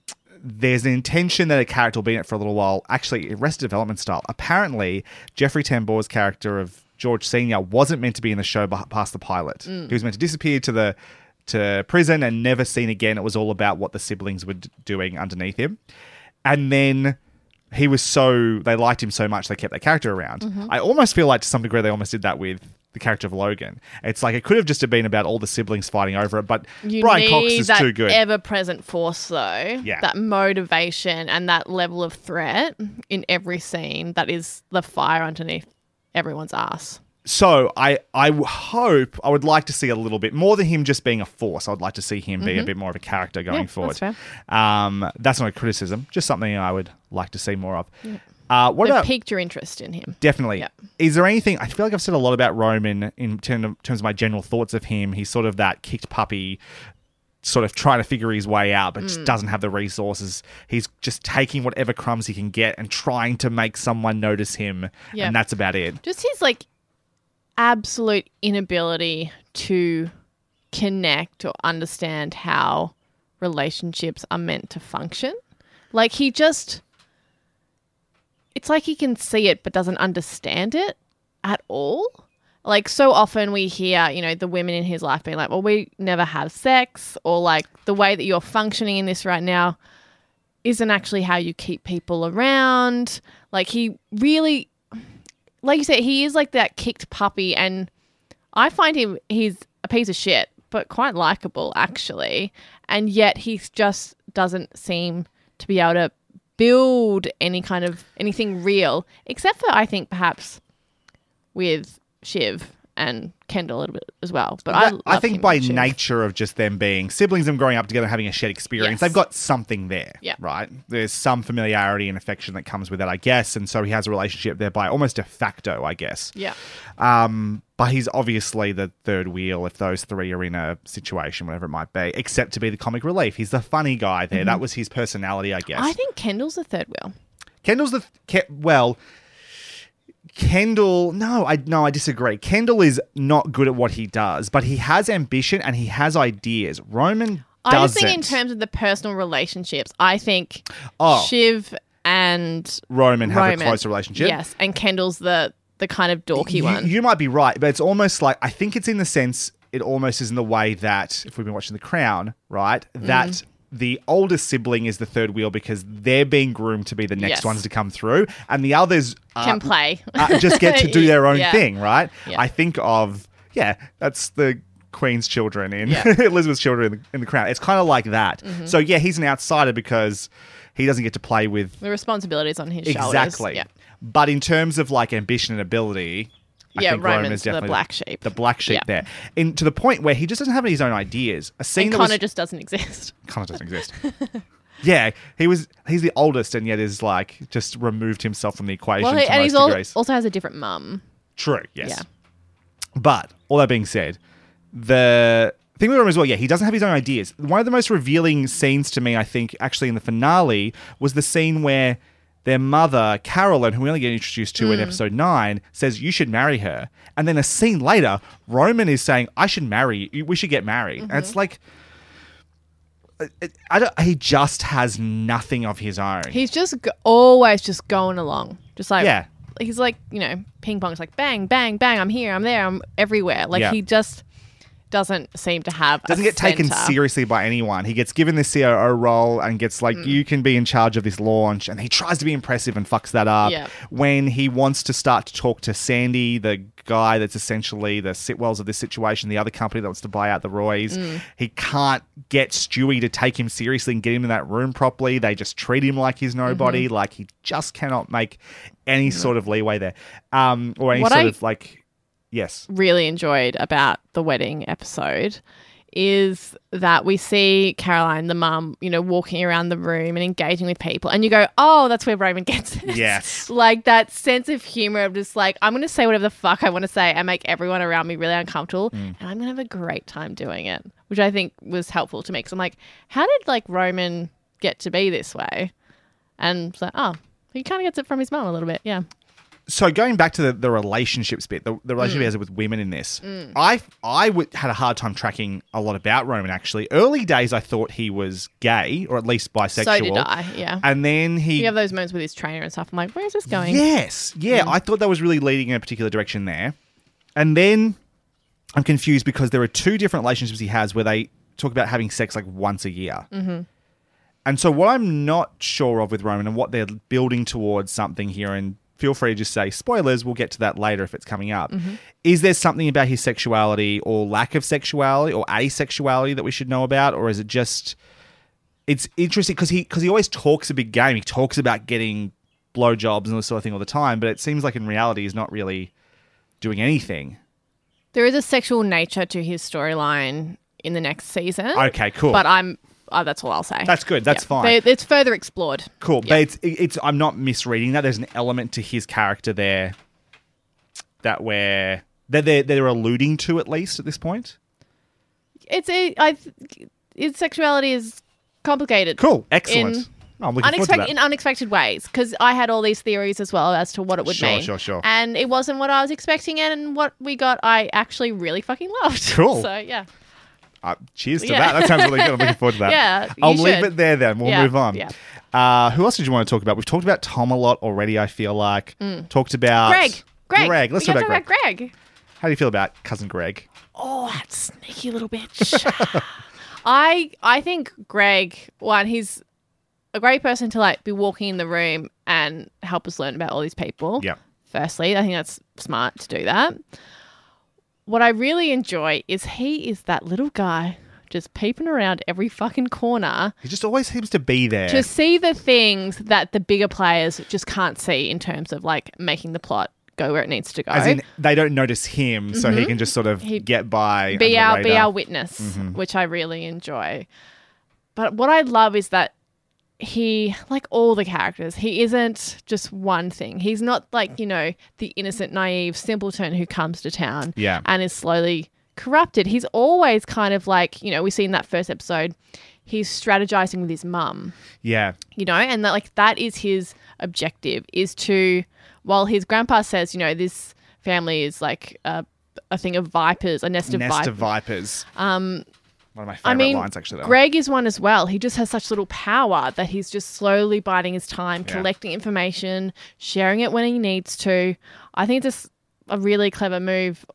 there's an intention that a character will be in it for a little while. Actually, Arrested Development style. Apparently, Jeffrey Tambor's character of George Senior wasn't meant to be in the show past the pilot. Mm. He was meant to disappear to the to prison and never seen again. It was all about what the siblings were d- doing underneath him. And then he was so... They liked him so much they kept that character around. Mm-hmm. I almost feel like to some degree they almost did that with the character of Logan. It's like it could have just been about all the siblings fighting over it, but you Brian need Cox is that too good. ever-present force, though. Yeah. That motivation and that level of threat in every scene that is the fire underneath everyone's ass. So I, I w- hope, I would like to see a little bit more than him just being a force. I would like to see him be Mm-hmm. a bit more of a character going Yeah, forward. that's fair. Um, that's not a criticism, just something I would like to see more of. Yeah. Uh, what They've about... piqued your interest in him. Definitely. Yep. Is Is there anything... I feel like I've said a lot about Roman in terms of, terms of my general thoughts of him. He's sort of that kicked puppy, sort of trying to figure his way out, but Mm. just doesn't have the resources. He's just taking whatever crumbs he can get and trying to make someone notice him, Yep. and that's about it. Just his, like, absolute inability to connect or understand how relationships are meant to function. Like, he just... It's like he can see it but doesn't understand it at all. Like, so often we hear, you know, the women in his life being like, well, we never have sex, or like the way that you're functioning in this right now isn't actually how you keep people around. Like, he really, like you said, he is like that kicked puppy, and I find him, he's a piece of shit, but quite likable, actually. And yet he just doesn't seem to be able to build any kind of anything real, except for, I think, perhaps with Shiv and Kendall a little bit as well. But I, That- love I think him by and Shiv. nature of just them being siblings and growing up together and having a shared experience, Yes. they've got something there, Yeah. right? There's some familiarity and affection that comes with it, I guess, and so he has a relationship there by almost de facto, I guess. Yeah. Um, but he's obviously the third wheel if those three are in a situation, whatever it might be, except to be the comic relief. He's the funny guy there. Mm-hmm. That was his personality, I guess. I think Kendall's the third wheel. Kendall's the Ke- well. Kendall, no, I no, I disagree. Kendall is not good at what he does, but he has ambition and he has ideas. Roman I doesn't. just think in terms of the personal relationships, I think Oh. Shiv and Roman have Roman, a closer relationship. Yes, and Kendall's the the kind of dorky you, one. You might be right, but it's almost like I think it's in the sense it almost is in the way that if we've been watching The Crown, right, that Mm. the oldest sibling is the third wheel because they're being groomed to be the next Yes. ones to come through, and the others are, Can play. uh, just get to do their own Yeah. thing, right? Yeah. I think of yeah, that's the Queen's children in Yeah. Elizabeth's children in the, in the Crown. It's kind of like that. Mm-hmm. So yeah, he's an outsider because he doesn't get to play with The responsibility's on his shoulders. exactly. Yeah. But in terms of like ambition and ability, I Yeah, think Roman's Roman's the definitely black sheep. The black sheep Yeah. there, in to the point where he just doesn't have his own ideas. A scene And that Connor was, just doesn't exist. Connor doesn't exist. Yeah, he was. He's the oldest, and yet is like just removed himself from the equation Well, to and most he's al- degrees. also has a different mum. True. Yes. Yeah. But all that being said, the thing with Roman as well, yeah, he doesn't have his own ideas. One of the most revealing scenes to me, I think, actually in the finale, was the scene where their mother, Carolyn, who we only get introduced to in Mm. episode nine, says, you should marry her. And then a scene later, Roman is saying, I should marry you. We should get married. And Mm-hmm. it's like, it- I don't, he just has nothing of his own. He's just go- always just going along. Just like, Yeah. he's like, you know, ping pong. It's like bang, bang, bang. I'm here. I'm there. I'm everywhere. Like Yeah. he just doesn't seem to have Doesn't a get taken center. seriously by anyone. He gets given the C O O role and gets like, Mm. you can be in charge of this launch. And he tries to be impressive and fucks that up. Yeah. When he wants to start to talk to Sandy, the guy that's essentially the Sitwells of this situation, the other company that wants to buy out the Roys, Mm. he can't get Stewie to take him seriously and get him in that room properly. They just treat him like he's nobody. Mm-hmm. Like he just cannot make any sort of leeway there. Um, or any What sort I- of like, yes. really enjoyed about the wedding episode is that we see Caroline, the mum, you know, walking around the room and engaging with people. And you go, oh, that's where Roman gets it. Yes. Like that sense of humor of just like, I'm going to say whatever the fuck I want to say and make everyone around me really uncomfortable. Mm. And I'm going to have a great time doing it, which I think was helpful to me. Because I'm like, how did like Roman get to be this way? And it's like, oh, he kind of gets it from his mum a little bit. Yeah. So going back to the, the relationships bit, the, the relationship mm. he has with women in this, mm. I I w- had a hard time tracking a lot about Roman, actually. Early days, I thought he was gay, or at least bisexual. So did I, yeah. And then he... You have those moments with his trainer and stuff. I'm like, where's this going? Yes. Yeah, mm. I thought that was really leading in a particular direction there. And then I'm confused because there are two different relationships he has where they talk about having sex like once a year. Mm-hmm. And so what I'm not sure of with Roman and what they're building towards something here, and feel free to just say spoilers, we'll get to that later if it's coming up. Mm-hmm. Is there something about his sexuality or lack of sexuality or asexuality that we should know about? Or is it just, it's interesting because he, because he always talks a big game. He talks about getting blowjobs and this sort of thing all the time, but it seems like in reality he's not really doing anything. There is a sexual nature to his storyline in the next season. Okay, cool. But I'm... Oh, that's all I'll say. That's good. That's yeah. fine. They, it's further explored. Cool. Yeah. But it's, it's, I'm not misreading that. There's an element to his character there that we're, that they're, they're alluding to at least at this point. It's a, I, his sexuality is complicated. Cool. Excellent. In, oh, I'm looking unexpected, forward to that. In unexpected ways, because I had all these theories as well as to what it would sure, mean. Sure, sure, sure. And it wasn't what I was expecting, and what we got, I actually really fucking loved. Cool. So, yeah. Uh, cheers to yeah. that. That sounds really good. I'm looking forward to that. Yeah, I'll you leave should. it there then. We'll yeah, move on. Yeah. Uh, who else did you want to talk about? We've talked about Tom a lot already, I feel like. Mm. Talked about... Greg. Greg. Greg. Let's we talk about, talk Greg. about Greg. How do you feel about cousin Greg? Oh, that sneaky little bitch. I I think Greg, one, he's a great person to like be walking in the room and help us learn about all these people. Yeah. Firstly, I think that's smart to do that. What I really enjoy is he is that little guy just peeping around every fucking corner. He just always seems to be there. To see the things that the bigger players just can't see in terms of like making the plot go where it needs to go. As in, they don't notice him, mm-hmm. so he can just sort of He'd get by. Be our be our witness, mm-hmm. which I really enjoy. But what I love is that he, like all the characters, he isn't just one thing. He's not like, you know, the innocent, naive simpleton who comes to town yeah. and is slowly corrupted. He's always kind of like, you know, we see in that first episode, he's strategizing with his mum. Yeah. You know, and that like that is his objective, is to, while his grandpa says, you know, this family is like a, a thing of vipers, a nest of nest vipers. of vipers. Um, One of my favorite I mean, lines, actually. Though. Greg is one as well. He just has such little power that he's just slowly biding his time, yeah. collecting information, sharing it when he needs to. I think it's a really clever move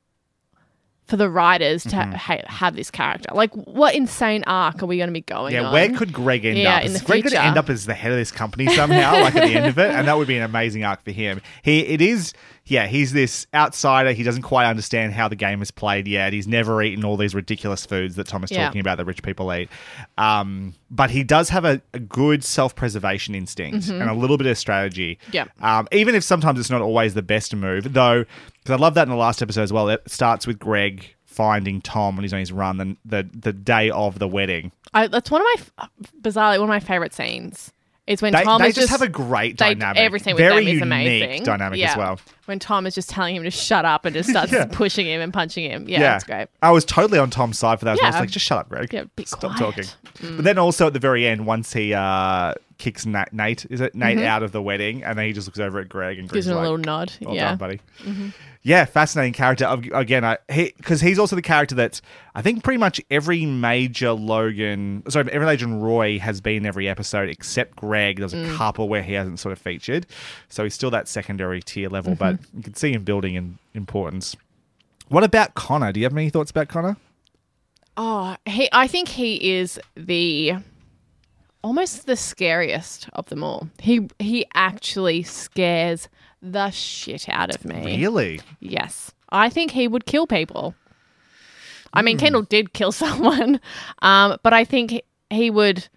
for the writers to mm-hmm. ha- have this character. Like, what insane arc are we going to be going yeah, on? where could Greg end yeah, up? in Is the Greg future? could end up as the head of this company somehow, like at the end of it, and that would be an amazing arc for him. He, it is, yeah, he's this outsider. He doesn't quite understand how the game is played yet. He's never eaten all these ridiculous foods that Tom is yeah. talking about that rich people eat. Um, but he does have a, a good self-preservation instinct mm-hmm. and a little bit of strategy. Yeah. Um, even if sometimes it's not always the best move, though, because I love that in the last episode as well. It starts with Greg finding Tom when he's on his run the, the, the day of the wedding. I, that's one of my, bizarrely, one of my favourite scenes. Is when they, Tom they is just just have a great they, dynamic. Everything with Very them is unique amazing. dynamic yeah. as well. When Tom is just telling him to shut up and just starts yeah. pushing him and punching him. Yeah, yeah, that's great. I was totally on Tom's side for that. Yeah. I was like, just shut up, Greg. Yeah, be Stop quiet. talking. Mm. But then also at the very end, once he uh, kicks Nate, Nate, is it Nate mm-hmm. out of the wedding, and then he just looks over at Greg and Greg's gives him like, a little nod. Well yeah, done, buddy. Mm-hmm. Yeah, fascinating character. Again, I, he because he's also the character that I think pretty much every major Logan, sorry, every major Roy has been in every episode except Greg. There's a Mm. couple where he hasn't sort of featured, so he's still that secondary tier level, Mm-hmm. but you can see him building in importance. What about Connor? Do you have any thoughts about Connor? Oh, he. I think he is the almost the scariest of them all. He he actually scares the shit out of me. Really? Yes. I think he would kill people. I mean, mm. Kendall did kill someone, um, but I think he, he would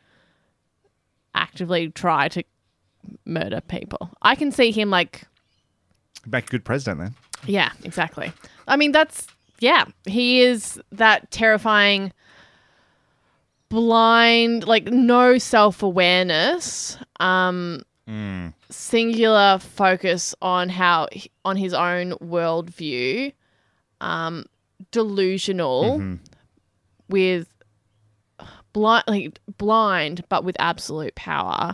actively try to murder people. I can see him like... Make a good president then. Yeah, exactly. I mean, that's... Yeah, he is that terrifying, blind, like no self-awareness, um, mm. singular focus on how on his own worldview, um, delusional, mm-hmm. with blind, like blind, but with absolute power,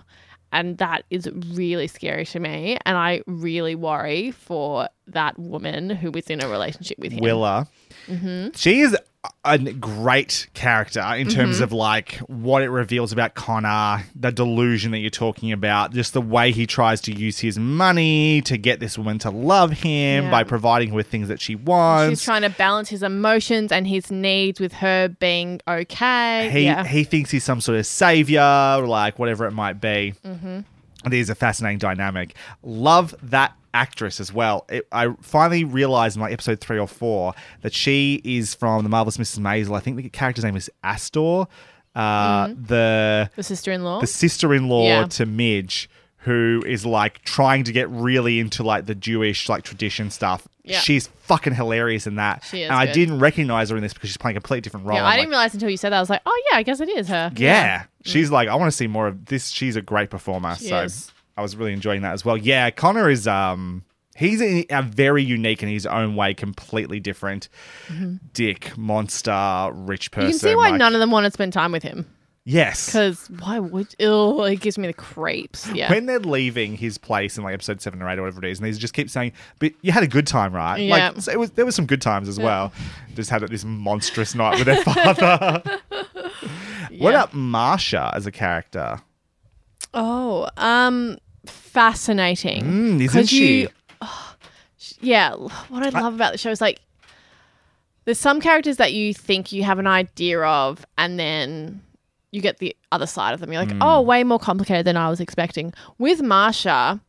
and that is really scary to me. And I really worry for that woman who is in a relationship with him. Willa. Mm-hmm. She is a great character in terms Mm-hmm. of like what it reveals about Connor, the delusion that you're talking about, just the way he tries to use his money to get this woman to love him Yeah. by providing her with things that she wants. She's trying to balance his emotions and his needs with her being okay. He yeah. he thinks he's some sort of savior, like whatever it might be. Mm-hmm. It is a fascinating dynamic. Love that actress as well. It, I finally realized in like episode three or four that she is from The Marvelous Missus Maisel. I think the character's name is Astor, uh, Mhm. the The sister-in-law? the sister-in-law Yeah. to Midge, who is like trying to get really into like the Jewish like tradition stuff. Yeah. She's fucking hilarious in that. She is and I good. didn't recognize her in this because she's playing a completely different role. Yeah, I'm I didn't like, realize until you said that. I was like, oh, yeah, I guess it is her. yeah. She's like, I want to see more of this. She's a great performer. She so is. I was really enjoying that as well. Yeah, Connor is um he's a, a very unique in his own way, completely different dick, monster, rich person. You can see why like- none of them want to spend time with him. Yes. Because why would... Ew, it gives me the creeps. Yeah. When they're leaving his place in like episode seven or eight or whatever it is, and they just keep saying, "But you had a good time, right?" Yeah. Like so it was, there was some good times as Yeah. well. Just had this monstrous night with their father. What Yeah. about Marsha as a character? Oh, um, fascinating. Mm, isn't 'Cause she? You, oh, sh- yeah, what I love about the show is like there's some characters that you think you have an idea of, and then you get the other side of them. You're like, Mm. oh, way more complicated than I was expecting. With Marsha,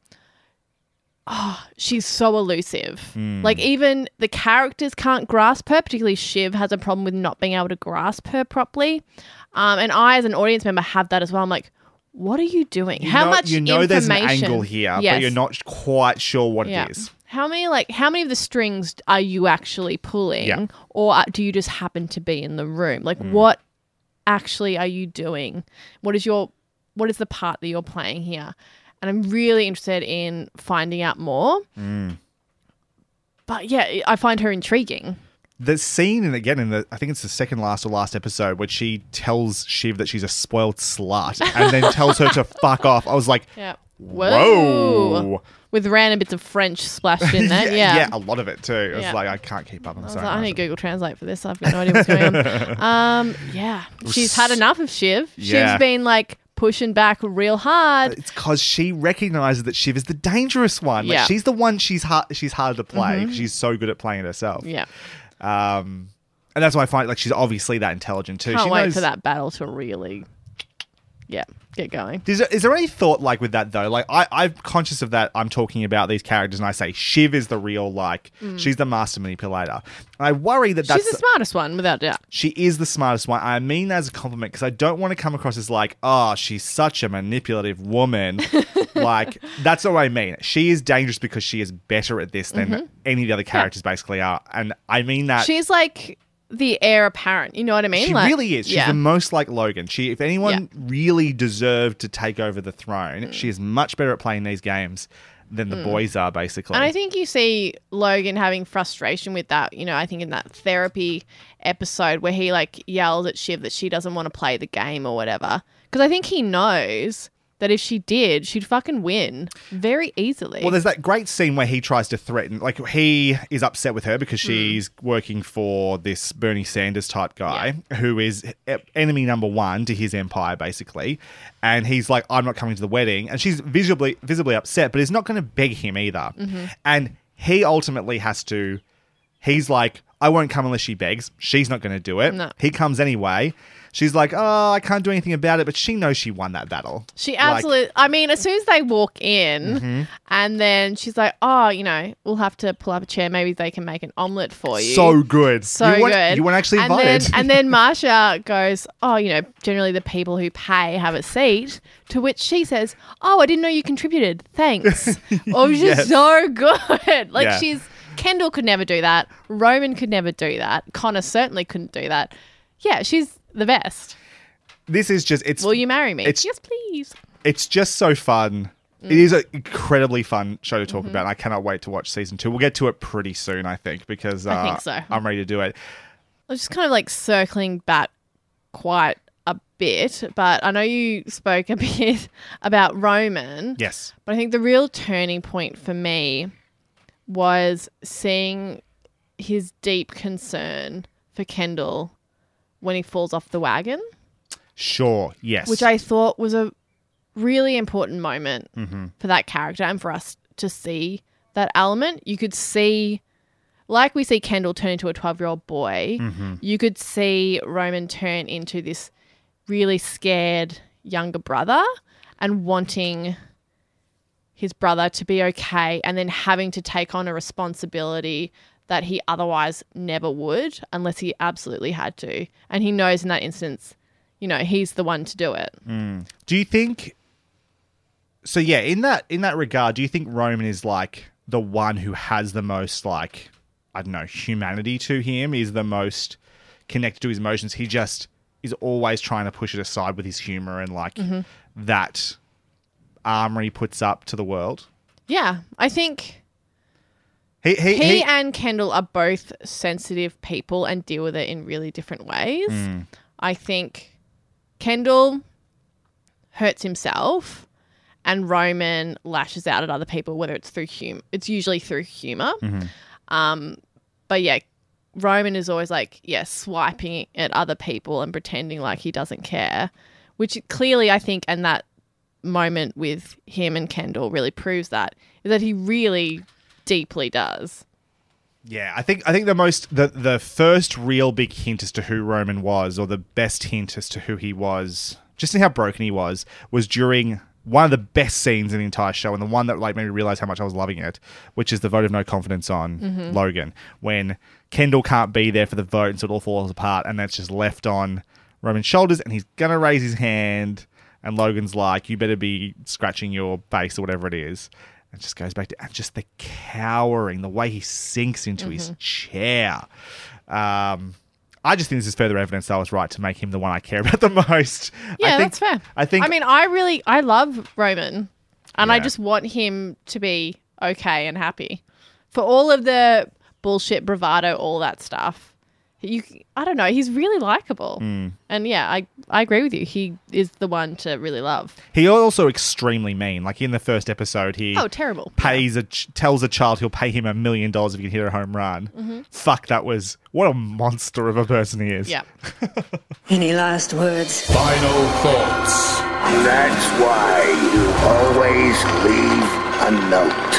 oh, she's so elusive. Mm. Like even the characters can't grasp her. Particularly Shiv has a problem with not being able to grasp her properly. Um, and I, as an audience member, have that as well. I'm like, what are you doing? You How know, much you know there's an information- angle here, Yes. but you're not quite sure what Yeah. it is. How many like how many of the strings are you actually pulling, Yeah. or uh, do you just happen to be in the room? Like, Mm. what actually are you doing? What is your what is the part that you're playing here? And I'm really interested in finding out more. Mm. But yeah, I find her intriguing. The scene, and again, in the I think it's the second last or last episode, where she tells Shiv that she's a spoiled slut, and then tells her to fuck off. I was like, Yeah. whoa. With random bits of French splashed in there. yeah. yeah, a lot of it too. I was Yeah. like, I can't keep up. I'm I was sorry. like, I need Google Translate for this. I've got no idea what's going on. Um, yeah, she's had enough of Shiv. Yeah. Shiv's been like pushing back real hard. It's because she recognizes that Shiv is the dangerous one. Like, Yeah. she's the one she's hard, she's hard to play. Mhm. She's so good at playing it herself. Yeah, Um, and that's why I find like she's obviously that intelligent too. can't she wait knows, for that battle to really, yeah, get going. Is there, is there any thought like with that though? Like I, I'm conscious of that. I'm talking about these characters, and I say Shiv is the real like Mm. she's the master manipulator. And I worry that that's She's the smartest one, without doubt. she is the smartest one. I mean that as a compliment because I don't want to come across as like, oh, she's such a manipulative woman. Like that's what I mean. She is dangerous because she is better at this than Mhm. any of the other characters basically are, and I mean that. She's like the heir apparent. You know what I mean? She Like, really is. She's yeah. the most like Logan. She, if anyone really deserved to take over the throne, Mm. she is much better at playing these games than the Mm. boys are, basically. And I think you see Logan having frustration with that. You know, I think in that therapy episode where he like yells at Shiv that she doesn't want to play the game or whatever. Because I think he knows that if she did, she'd fucking win very easily. Well, there's that great scene where he tries to threaten, like he is upset with her because she's working for this Bernie Sanders type guy who is e- enemy number one to his empire, basically. And he's like, I'm not coming to the wedding. And she's visibly visibly upset, but he's not going to beg him either. Mhm. And he ultimately has to, he's like, I won't come unless she begs. She's not going to do it. No. He comes anyway. She's like, oh, I can't do anything about it, but she knows she won that battle. She Like- absolutely. I mean, as soon as they walk in, Mhm. and then she's like, "Oh, you know, we'll have to pull up a chair. Maybe they can make an omelet for you." So good. so you weren't, good. You weren't actually and invited. Then, and then Marsha goes, "Oh, you know, generally the people who pay have a seat." To which she says, "Oh, I didn't know you contributed. Thanks." Oh, it was just Yes. so good. Like Yeah. she's Kendall could never do that. Roman could never do that. Connor certainly couldn't do that. Yeah, she's the best. This is just it's Will you marry me? it's- Yes, please. it's just so fun. Mm. It is an incredibly fun show to talk Mhm. about. I cannot wait to watch season two. We'll get to it pretty soon, I think, because uh, I think so. I'm ready to do it. I was just kind of like circling back quite a bit, but I know you spoke a bit about Roman. Yes. But I think the real turning point for me was seeing his deep concern for Kendall when he falls off the wagon. Sure, yes. Which I thought was a really important moment mm-hmm. for that character and for us to see that element. You could see, like we see Kendall turn into a twelve-year-old boy, mm-hmm. you could see Roman turn into this really scared younger brother and wanting his brother to be okay and then having to take on a responsibility that he otherwise never would unless he absolutely had to. And he knows in that instance, you know, he's the one to do it. Mm. Do you think... So, yeah, in that in that regard, do you think Roman is, like, the one who has the most, like, I don't know, humanity to him, is the most connected to his emotions? He just is always trying to push it aside with his humor and, like, mm-hmm. that armor he puts up to the world? Yeah, I think... He, he, he, he and Kendall are both sensitive people and deal with it in really different ways. Mm. I think Kendall hurts himself and Roman lashes out at other people, whether it's through humor. It's usually through humor. Mm-hmm. Um, but yeah, Roman is always like, yeah, swiping at other people and pretending like he doesn't care, which clearly I think, and that moment with him and Kendall really proves that, is that he really deeply does. Yeah, I think I think the most the the first real big hint as to who Roman was, or the best hint as to who he was, just in how broken he was, was during one of the best scenes in the entire show, and the one that like made me realize how much I was loving it, which is the vote of no confidence on mm-hmm. Logan, when Kendall can't be there for the vote and so it all falls apart, and that's just left on Roman's shoulders, and he's gonna raise his hand, and Logan's like, "You better be scratching your face," or whatever it is. And just goes back to and just the cowering, the way he sinks into mm-hmm. his chair. Um, I just think this is further evidence that I was right to make him the one I care about the most. Yeah, I think, that's fair. I think. I mean, I really, I love Roman, and Yeah. I just want him to be okay and happy. For all of the bullshit, bravado, all that stuff, you, I don't know, he's really likable. Mm. And yeah, I, I agree with you. He is the one to really love. He also extremely mean. Like in the first episode, he Oh, terrible. pays a ch- tells a child he'll pay him a million dollars if he can hit a home run. Mm-hmm. Fuck, that was what a monster of a person he is. Yeah. Any last words? Final thoughts. That's why you always leave a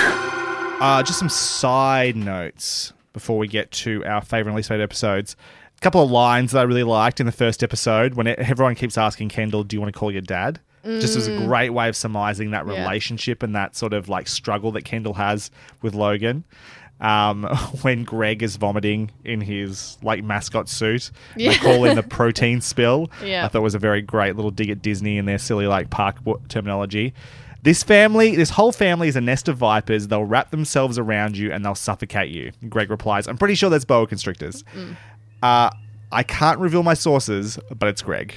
note. Uh, just some side notes before we get to our favourite and least favourite episodes. A couple of lines that I really liked in the first episode when it, everyone keeps asking Kendall, "Do you want to call your dad?" Mm. Just as a great way of surmising that Yeah. relationship and that sort of like struggle that Kendall has with Logan. Um, when Greg is vomiting in his like mascot suit, Yeah. they call in the protein spill. Yeah. I thought it was a very great little dig at Disney and their silly like park w- terminology. This family, this whole family is a nest of vipers. They'll wrap themselves around you and they'll suffocate you. Greg replies, "I'm pretty sure that's boa constrictors." Mm. Uh, I can't reveal my sources, but it's Greg.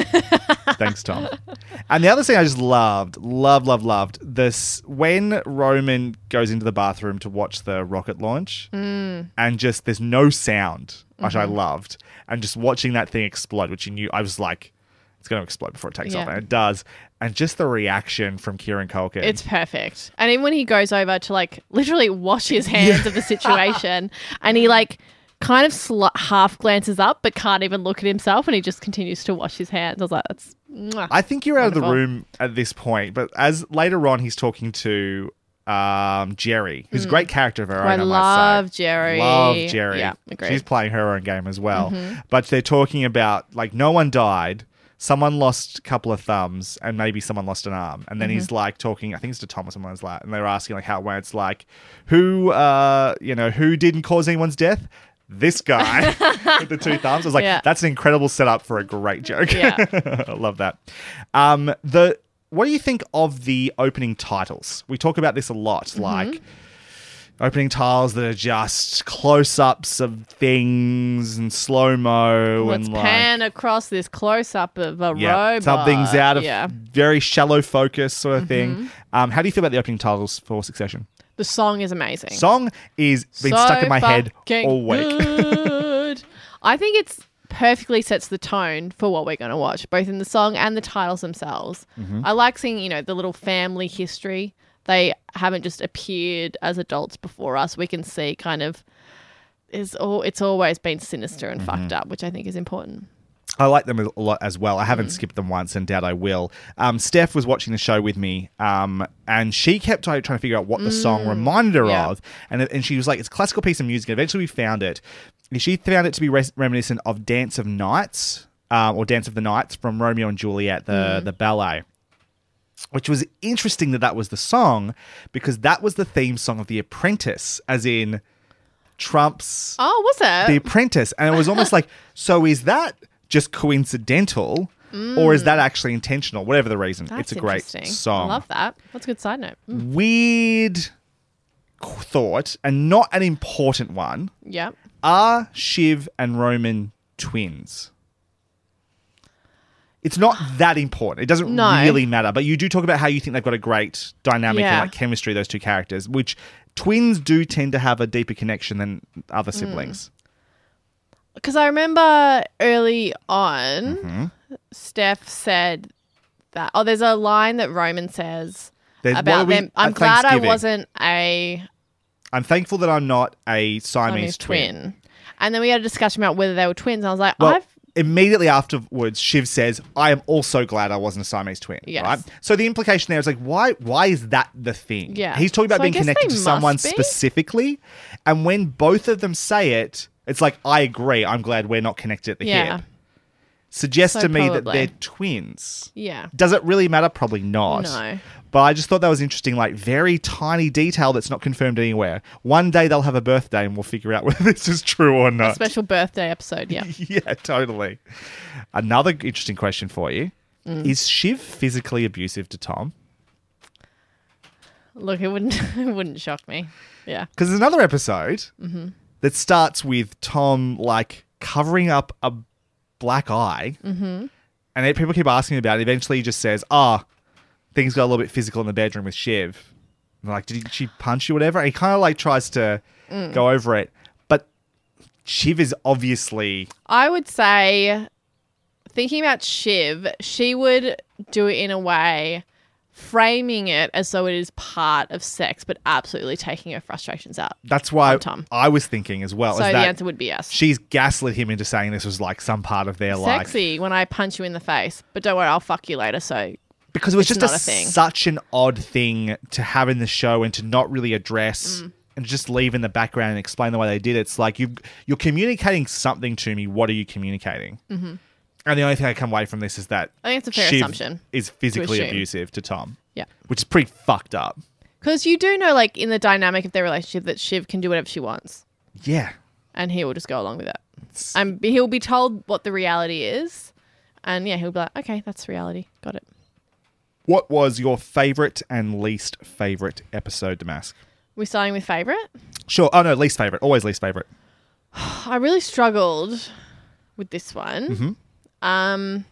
Thanks, Tom. And the other thing I just loved, loved, loved, loved, this when Roman goes into the bathroom to watch the rocket launch Mm. and just there's no sound, which I Mhm. loved. And just watching that thing explode, which you knew, I was like, it's going to explode before it takes off. Yeah. And it does. And just the reaction from Kieran Culkin. It's perfect. And even when he goes over to like literally wash his hands of the situation and he like kind of sl- half glances up but can't even look at himself and he just continues to wash his hands. I was like, that's mwah. I think you're out Wonderful. of the room at this point, but as later on he's talking to um, Jerry, who's a Mm. great character of her I own, I love must say. Jerry. Love Jerry. Yeah, agreed. She's playing her own game as well. Mhm. But they're talking about, like, no one died. Someone lost a couple of thumbs and maybe someone lost an arm. And then Mhm. he's like talking, I think it's to Tom or someone like that. And they're asking like how it went. It's like, who, uh, you know, who didn't cause anyone's death? This guy with the two thumbs. I was like, Yeah. that's an incredible setup for a great joke. Yeah. I love that. Um, the what do you think of the opening titles? We talk about this a lot, Mm-hmm. like opening titles that are just close-ups of things and slow-mo Let's and like pan across this close-up of a yeah, robot. something's out of Yeah. very shallow focus sort of thing. Mhm. Um, how do you feel about the opening titles for Succession? The song is amazing. Song is been So stuck in my head fucking all week. good. I think it's perfectly sets the tone for what we're going to watch, both in the song and the titles themselves. Mm-hmm. I like seeing, you know, the little family history. They haven't just appeared as adults before us. We can see kind of is all it's always been sinister and Mm-hmm. fucked up, which I think is important. I like them a lot as well. I haven't Mm. skipped them once and doubt I will. Um, Steph was watching the show with me um, and she kept trying to figure out what the song reminded her yeah. of. And, and she was like, it's a classical piece of music. And eventually we found it. She found it to be res- reminiscent of Dance of Nights um, or Dance of the Nights from Romeo and Juliet, the, Mm. the ballet. Which was interesting that that was the song because that was the theme song of The Apprentice, as in Trump's Oh, was it? The Apprentice. And it was almost like, so is that just coincidental or is that actually intentional? Whatever the reason. That's it's a great interesting. song. I love that. That's a good side note. Mm. Weird thought, and not an important one. Yeah. Are Shiv and Roman twins? It's not that important. It doesn't No. really matter. But you do talk about how you think they've got a great dynamic Yeah. and like chemistry, those two characters, which twins do tend to have a deeper connection than other Mm. siblings. Because I remember early on, Mm-hmm. Steph said that, oh, there's a line that Roman says There's- what about are we- them. I'm at glad I Thanksgiving? wasn't a I'm thankful that I'm not a Siamese Siamese twin. twin. And then we had a discussion about whether they were twins. And I was like, Well, I've. immediately afterwards, Shiv says, I am also glad I wasn't a Siamese twin. Yes. Right? So the implication there is like, why Why is that the thing? Yeah. He's talking about So I being guess connected they to someone must be. specifically. And when both of them say it, it's like, I agree. I'm glad we're not connected at the Yeah. hip. Suggests So to me that probably. they're twins. Yeah. Does it really matter? Probably not. No. But I just thought that was interesting, like very tiny detail that's not confirmed anywhere. One day they'll have a birthday and we'll figure out whether this is true or A not. special birthday episode. Yeah. Yeah, totally. Another interesting question for you. Mm. Is Shiv physically abusive to Tom? Look, it wouldn't, it wouldn't shock me. Yeah. Because there's another episode Mm-hmm. that starts with Tom like covering up a black eye. Mm-hmm. And then people keep asking about it. Eventually he just says, ah, things got a little bit physical in the bedroom with Shiv. And they're like, did she punch you or whatever? And he kind of like tries to Mm. go over it. But Shiv is obviously... I would say, thinking about Shiv, she would do it in a way, framing it as though it is part of sex, but absolutely taking her frustrations out. That's why on Tom. I was thinking as well. So is the that answer would be yes. She's gaslit him into saying this was like some part of their life. Sexy when I punch you in the face, but don't worry, I'll fuck you later. So Because it was it's just a, not a thing. such an odd thing to have in the show and to not really address Mm. and just leave in the background and explain the way they did it. It's like you you're communicating something to me. What are you communicating? Mhm. And the only thing I come away from this is that I think it's a fair Shiv assumption is to physically assume. abusive to Tom. Yeah. Which is pretty fucked up. Because you do know, like, in the dynamic of their relationship, that Shiv can do whatever she wants. Yeah. And he will just go along with it. And he'll be told what the reality is. And yeah, he'll be like, okay, that's reality. Got it. What was your favourite and least favourite episode, Damask? We're starting with favourite. Sure. Oh, no, least favourite. Always least favourite. I really struggled with this one. Mm-hmm. Um,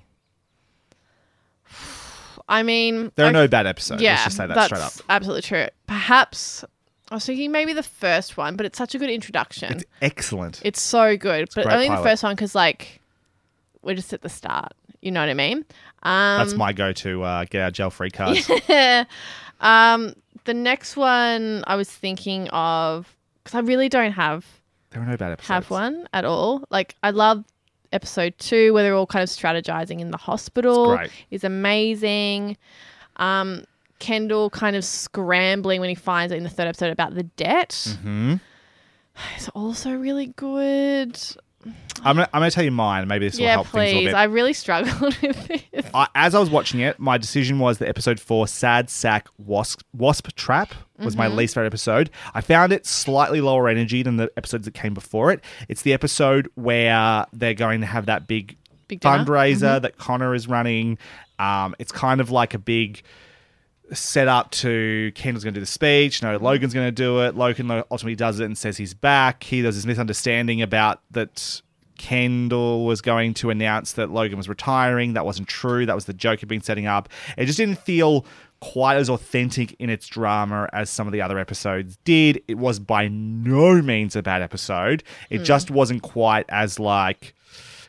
I mean... There are I- no bad episodes. Yeah, Let's just say that that's straight up. absolutely true. Perhaps... I was thinking maybe the first one, but it's such a good introduction. It's excellent. It's so good. a But great only pilot. the first one because, like, we're just at the start. You know what I mean? Um, That's my go-to uh, get out jail free card. Yeah. um, the next one I was thinking of, because I really don't have There are no bad episodes. have one at all. Like, I love episode two where they're all kind of strategizing in the hospital. It's great. Is amazing. Um, Kendall kind of scrambling when he finds out in the third episode about the debt. Mm-hmm. It's also really good. I'm gonna, I'm gonna tell you mine. Maybe this will Yeah, help things a please. little bit. I really struggled with this. I, as I was watching it, my decision was that episode four, Sad Sack Wasp, Wasp Trap, was my Mhm. least favorite episode. I found it slightly lower energy than the episodes that came before it. It's the episode where they're going to have that big, Big dinner? fundraiser Mhm. that Connor is running. Um, it's kind of like a big set up to Kendall's going to do the speech. No, Logan's going to do it. Logan ultimately does it and says he's back. He there's this misunderstanding about that Kendall was going to announce that Logan was retiring. That wasn't true. That was the joke he'd been setting up. It just didn't feel quite as authentic in its drama as some of the other episodes did. It was by no means a bad episode. It Mm. just wasn't quite as like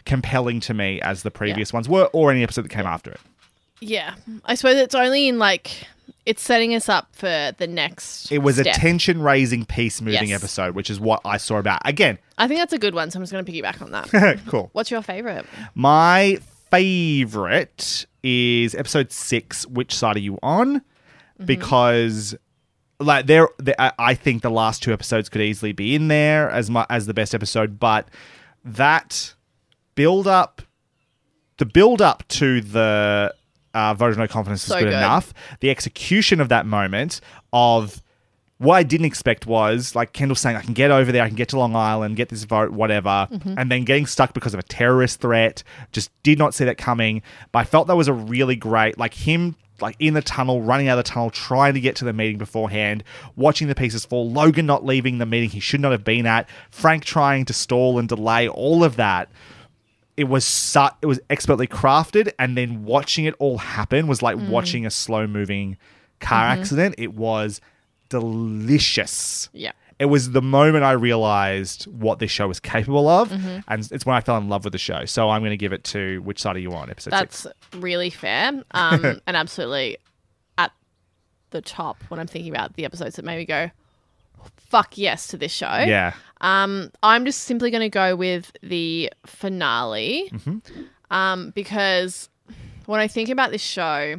compelling to me as the previous yeah. ones were, or any episode that came yeah. after it. Yeah. I suppose it's only in like, it's setting us up for the next It was step. a tension-raising, peace-moving yes. episode, which is what I saw about. Again. I think that's a good one, so I'm just going to piggyback on that. Cool. What's your favourite? My favourite is episode six, Which Side Are You On? Mm-hmm. Because... Like there, I think the last two episodes could easily be in there as my, as the best episode, but that build up, the build up to the uh, vote of no confidence was so good, good enough. The execution of that moment of what I didn't expect was like Kendall saying, "I can get over there, I can get to Long Island, get this vote, whatever," mm-hmm. and then getting stuck because of a terrorist threat. Just did not see that coming. But I felt that was a really great, like him. Like in the tunnel, running out of the tunnel, trying to get to the meeting beforehand, watching the pieces fall, Logan not leaving the meeting he should not have been at, Frank trying to stall and delay, all of that. It was su- it was expertly crafted, and then watching it all happen was like mm. watching a slow-moving car mm-hmm. accident. It was delicious. Yeah. It was the moment I realized what this show was capable of, mm-hmm. and it's when I fell in love with the show. So I'm going to give it to Which Side Are You On, episode That's six. That's really fair, um, and absolutely at the top when I'm thinking about the episodes that made me go, fuck yes to this show. Yeah. Um, I'm just simply going to go with the finale, mm-hmm. um, because when I think about this show,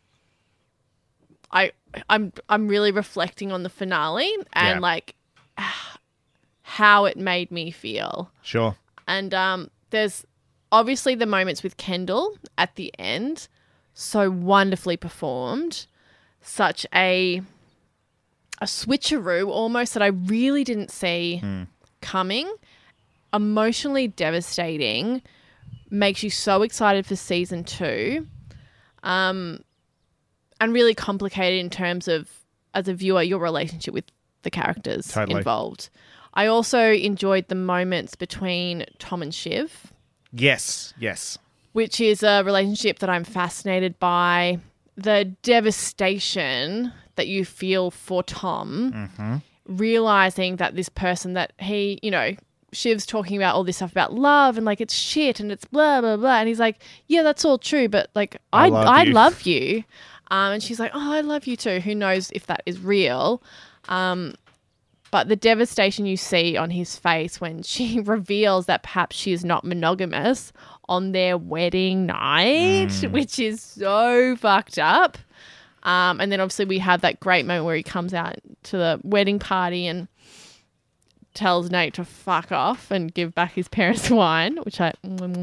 I I'm I'm really reflecting on the finale and yeah. like how it made me feel. Sure. And um, there's obviously the moments with Kendall at the end, so wonderfully performed, such a a switcheroo almost that I really didn't see mm. coming. Emotionally devastating, makes you so excited for season two, um, and really complicated in terms of, as a viewer, your relationship with the characters totally. involved. I also enjoyed the moments between Tom and Shiv. Yes, yes. Which is a relationship that I'm fascinated by. The devastation that you feel for Tom, mm-hmm. realizing that this person that he, you know, Shiv's talking about all this stuff about love and like it's shit and it's blah, blah, blah. And he's like, yeah, that's all true, but like I, I, love, I you. love you. Um, and she's like, oh, I love you too. Who knows if that is real? Um, but the devastation you see on his face when she reveals that perhaps she is not monogamous on their wedding night, mm. which is so fucked up. Um, and then obviously we have that great moment where he comes out to the wedding party and tells Nate to fuck off and give back his parents' wine, which I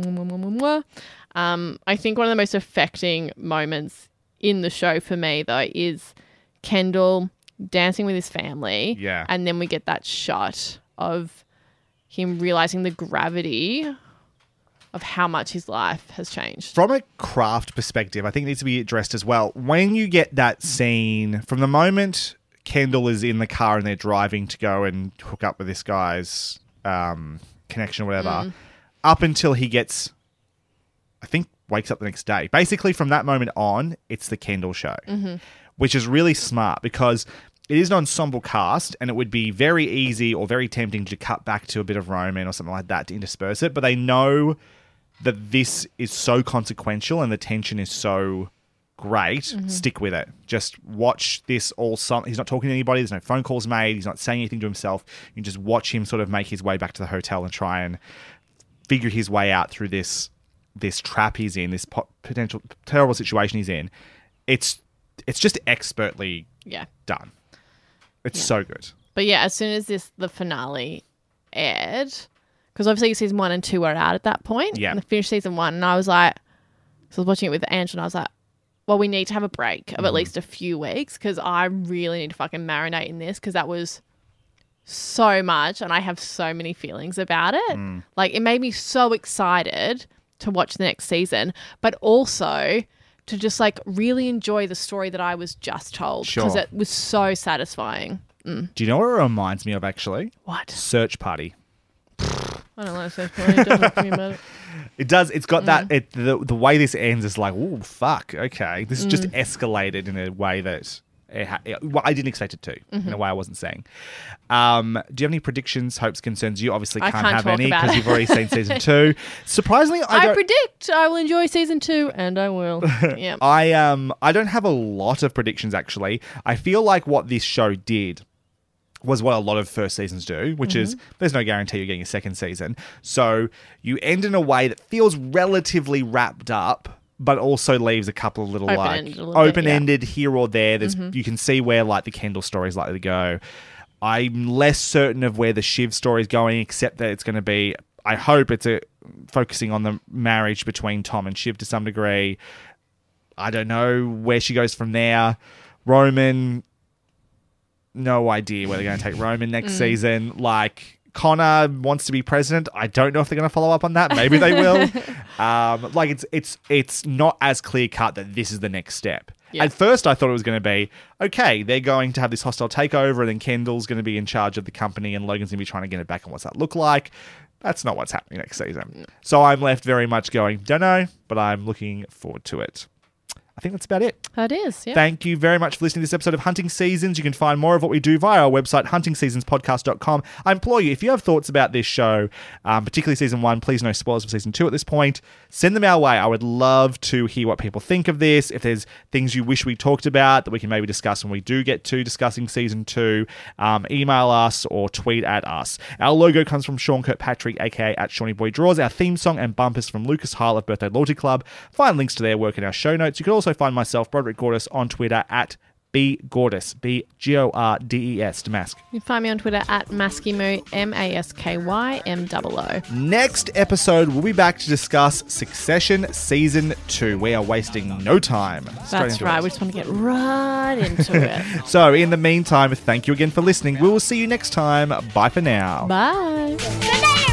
um, I think one of the most affecting moments in the show for me, though, is Kendall dancing with his family. Yeah. And then we get that shot of him realizing the gravity of how much his life has changed. From a craft perspective, I think it needs to be addressed as well. When you get that scene, from the moment Kendall is in the car and they're driving to go and hook up with this guy's um, connection or whatever, mm. up until he gets, I think, wakes up the next day. Basically, from that moment on, it's the Kendall show, mm-hmm. which is really smart because it is an ensemble cast and it would be very easy or very tempting to cut back to a bit of Roman or something like that to intersperse it. But they know that this is so consequential and the tension is so great, mm-hmm. stick with it. Just watch this all. Some, he's not talking to anybody. There's no phone calls made. He's not saying anything to himself. You can just watch him sort of make his way back to the hotel and try and figure his way out through this this trap he's in, this po- potential terrible situation he's in. It's it's just expertly yeah. done. It's yeah. so good. But yeah, as soon as this the finale aired, because obviously season one and two were out at that point. Yeah. And I finished season one and I was like, so I was watching it with Angela and I was like, well, we need to have a break of mm. at least a few weeks because I really need to fucking marinate in this because that was so much and I have so many feelings about it. Mm. Like it made me so excited to watch the next season, but also to just like really enjoy the story that I was just told because Sure. it was so satisfying. Mm. Do you know what it reminds me of actually? What? Search Party. I don't know. Search Party. Don't talk to me about it. It does. It's got Mm. that. It the the way this ends is like, oh fuck. Okay, this has Mm. just escalated in a way that it ha- it, well, I didn't expect it to, Mm-hmm. in a way I wasn't saying. Um, do you have any predictions, hopes, concerns? You obviously I can't, can't have talk any about because it. you've already seen season two. Surprisingly, I, I, don't... predict I will enjoy season two, and I will. Yeah. I um I don't have a lot of predictions actually. I feel like what this show did was what a lot of first seasons do, which Mm-hmm. is there's no guarantee you're getting a second season. So you end in a way that feels relatively wrapped up, but also leaves a couple of little Open-ended like a little bit, yeah. open-ended here or there. There's Mm-hmm. you can see where like the Kendall story is likely to go. I'm less certain of where the Shiv story is going, except that it's going to be, I hope it's a, focusing on the marriage between Tom and Shiv to some degree. I don't know where she goes from there. Roman, no idea where they're going to take Roman next Mm. season. Like, Connor wants to be president. I don't know if they're going to follow up on that. Maybe they will. um, like, it's it's it's not as clear cut that this is the next step. Yeah. At first, I thought it was going to be, okay, they're going to have this hostile takeover, and then Kendall's going to be in charge of the company, and Logan's going to be trying to get it back, and what's that look like? That's not what's happening next season. So I'm left very much going, don't know, but I'm looking forward to it. I think that's about it. That is, yeah. Thank you very much for listening to this episode of Hunting Seasons. You can find more of what we do via our website, hunting seasons podcast dot com. I implore you, if you have thoughts about this show, um, particularly season one, please no spoilers for season two at this point, send them our way. I would love to hear what people think of this. If there's things you wish we talked about that we can maybe discuss when we do get to discussing season two, um, email us or tweet at us. Our logo comes from Sean Kirkpatrick, aka at Shawnee Boy Draws. Our theme song and bumpers from Lucas Hile of Birthday Loyalty Club. Find links to their work in our show notes. You can also find myself, Broderick Gordis, on Twitter at B Gordis, B G O R D E S, Damask. You can find me on Twitter at Maskimoo, M A S K Y M O O. Next episode, we'll be back to discuss Succession Season two. We are wasting no time. Straight That's into right. it. We just want to get right into it. So, in the meantime, thank you again for listening. We will see you next time. Bye for now. Bye. Good night,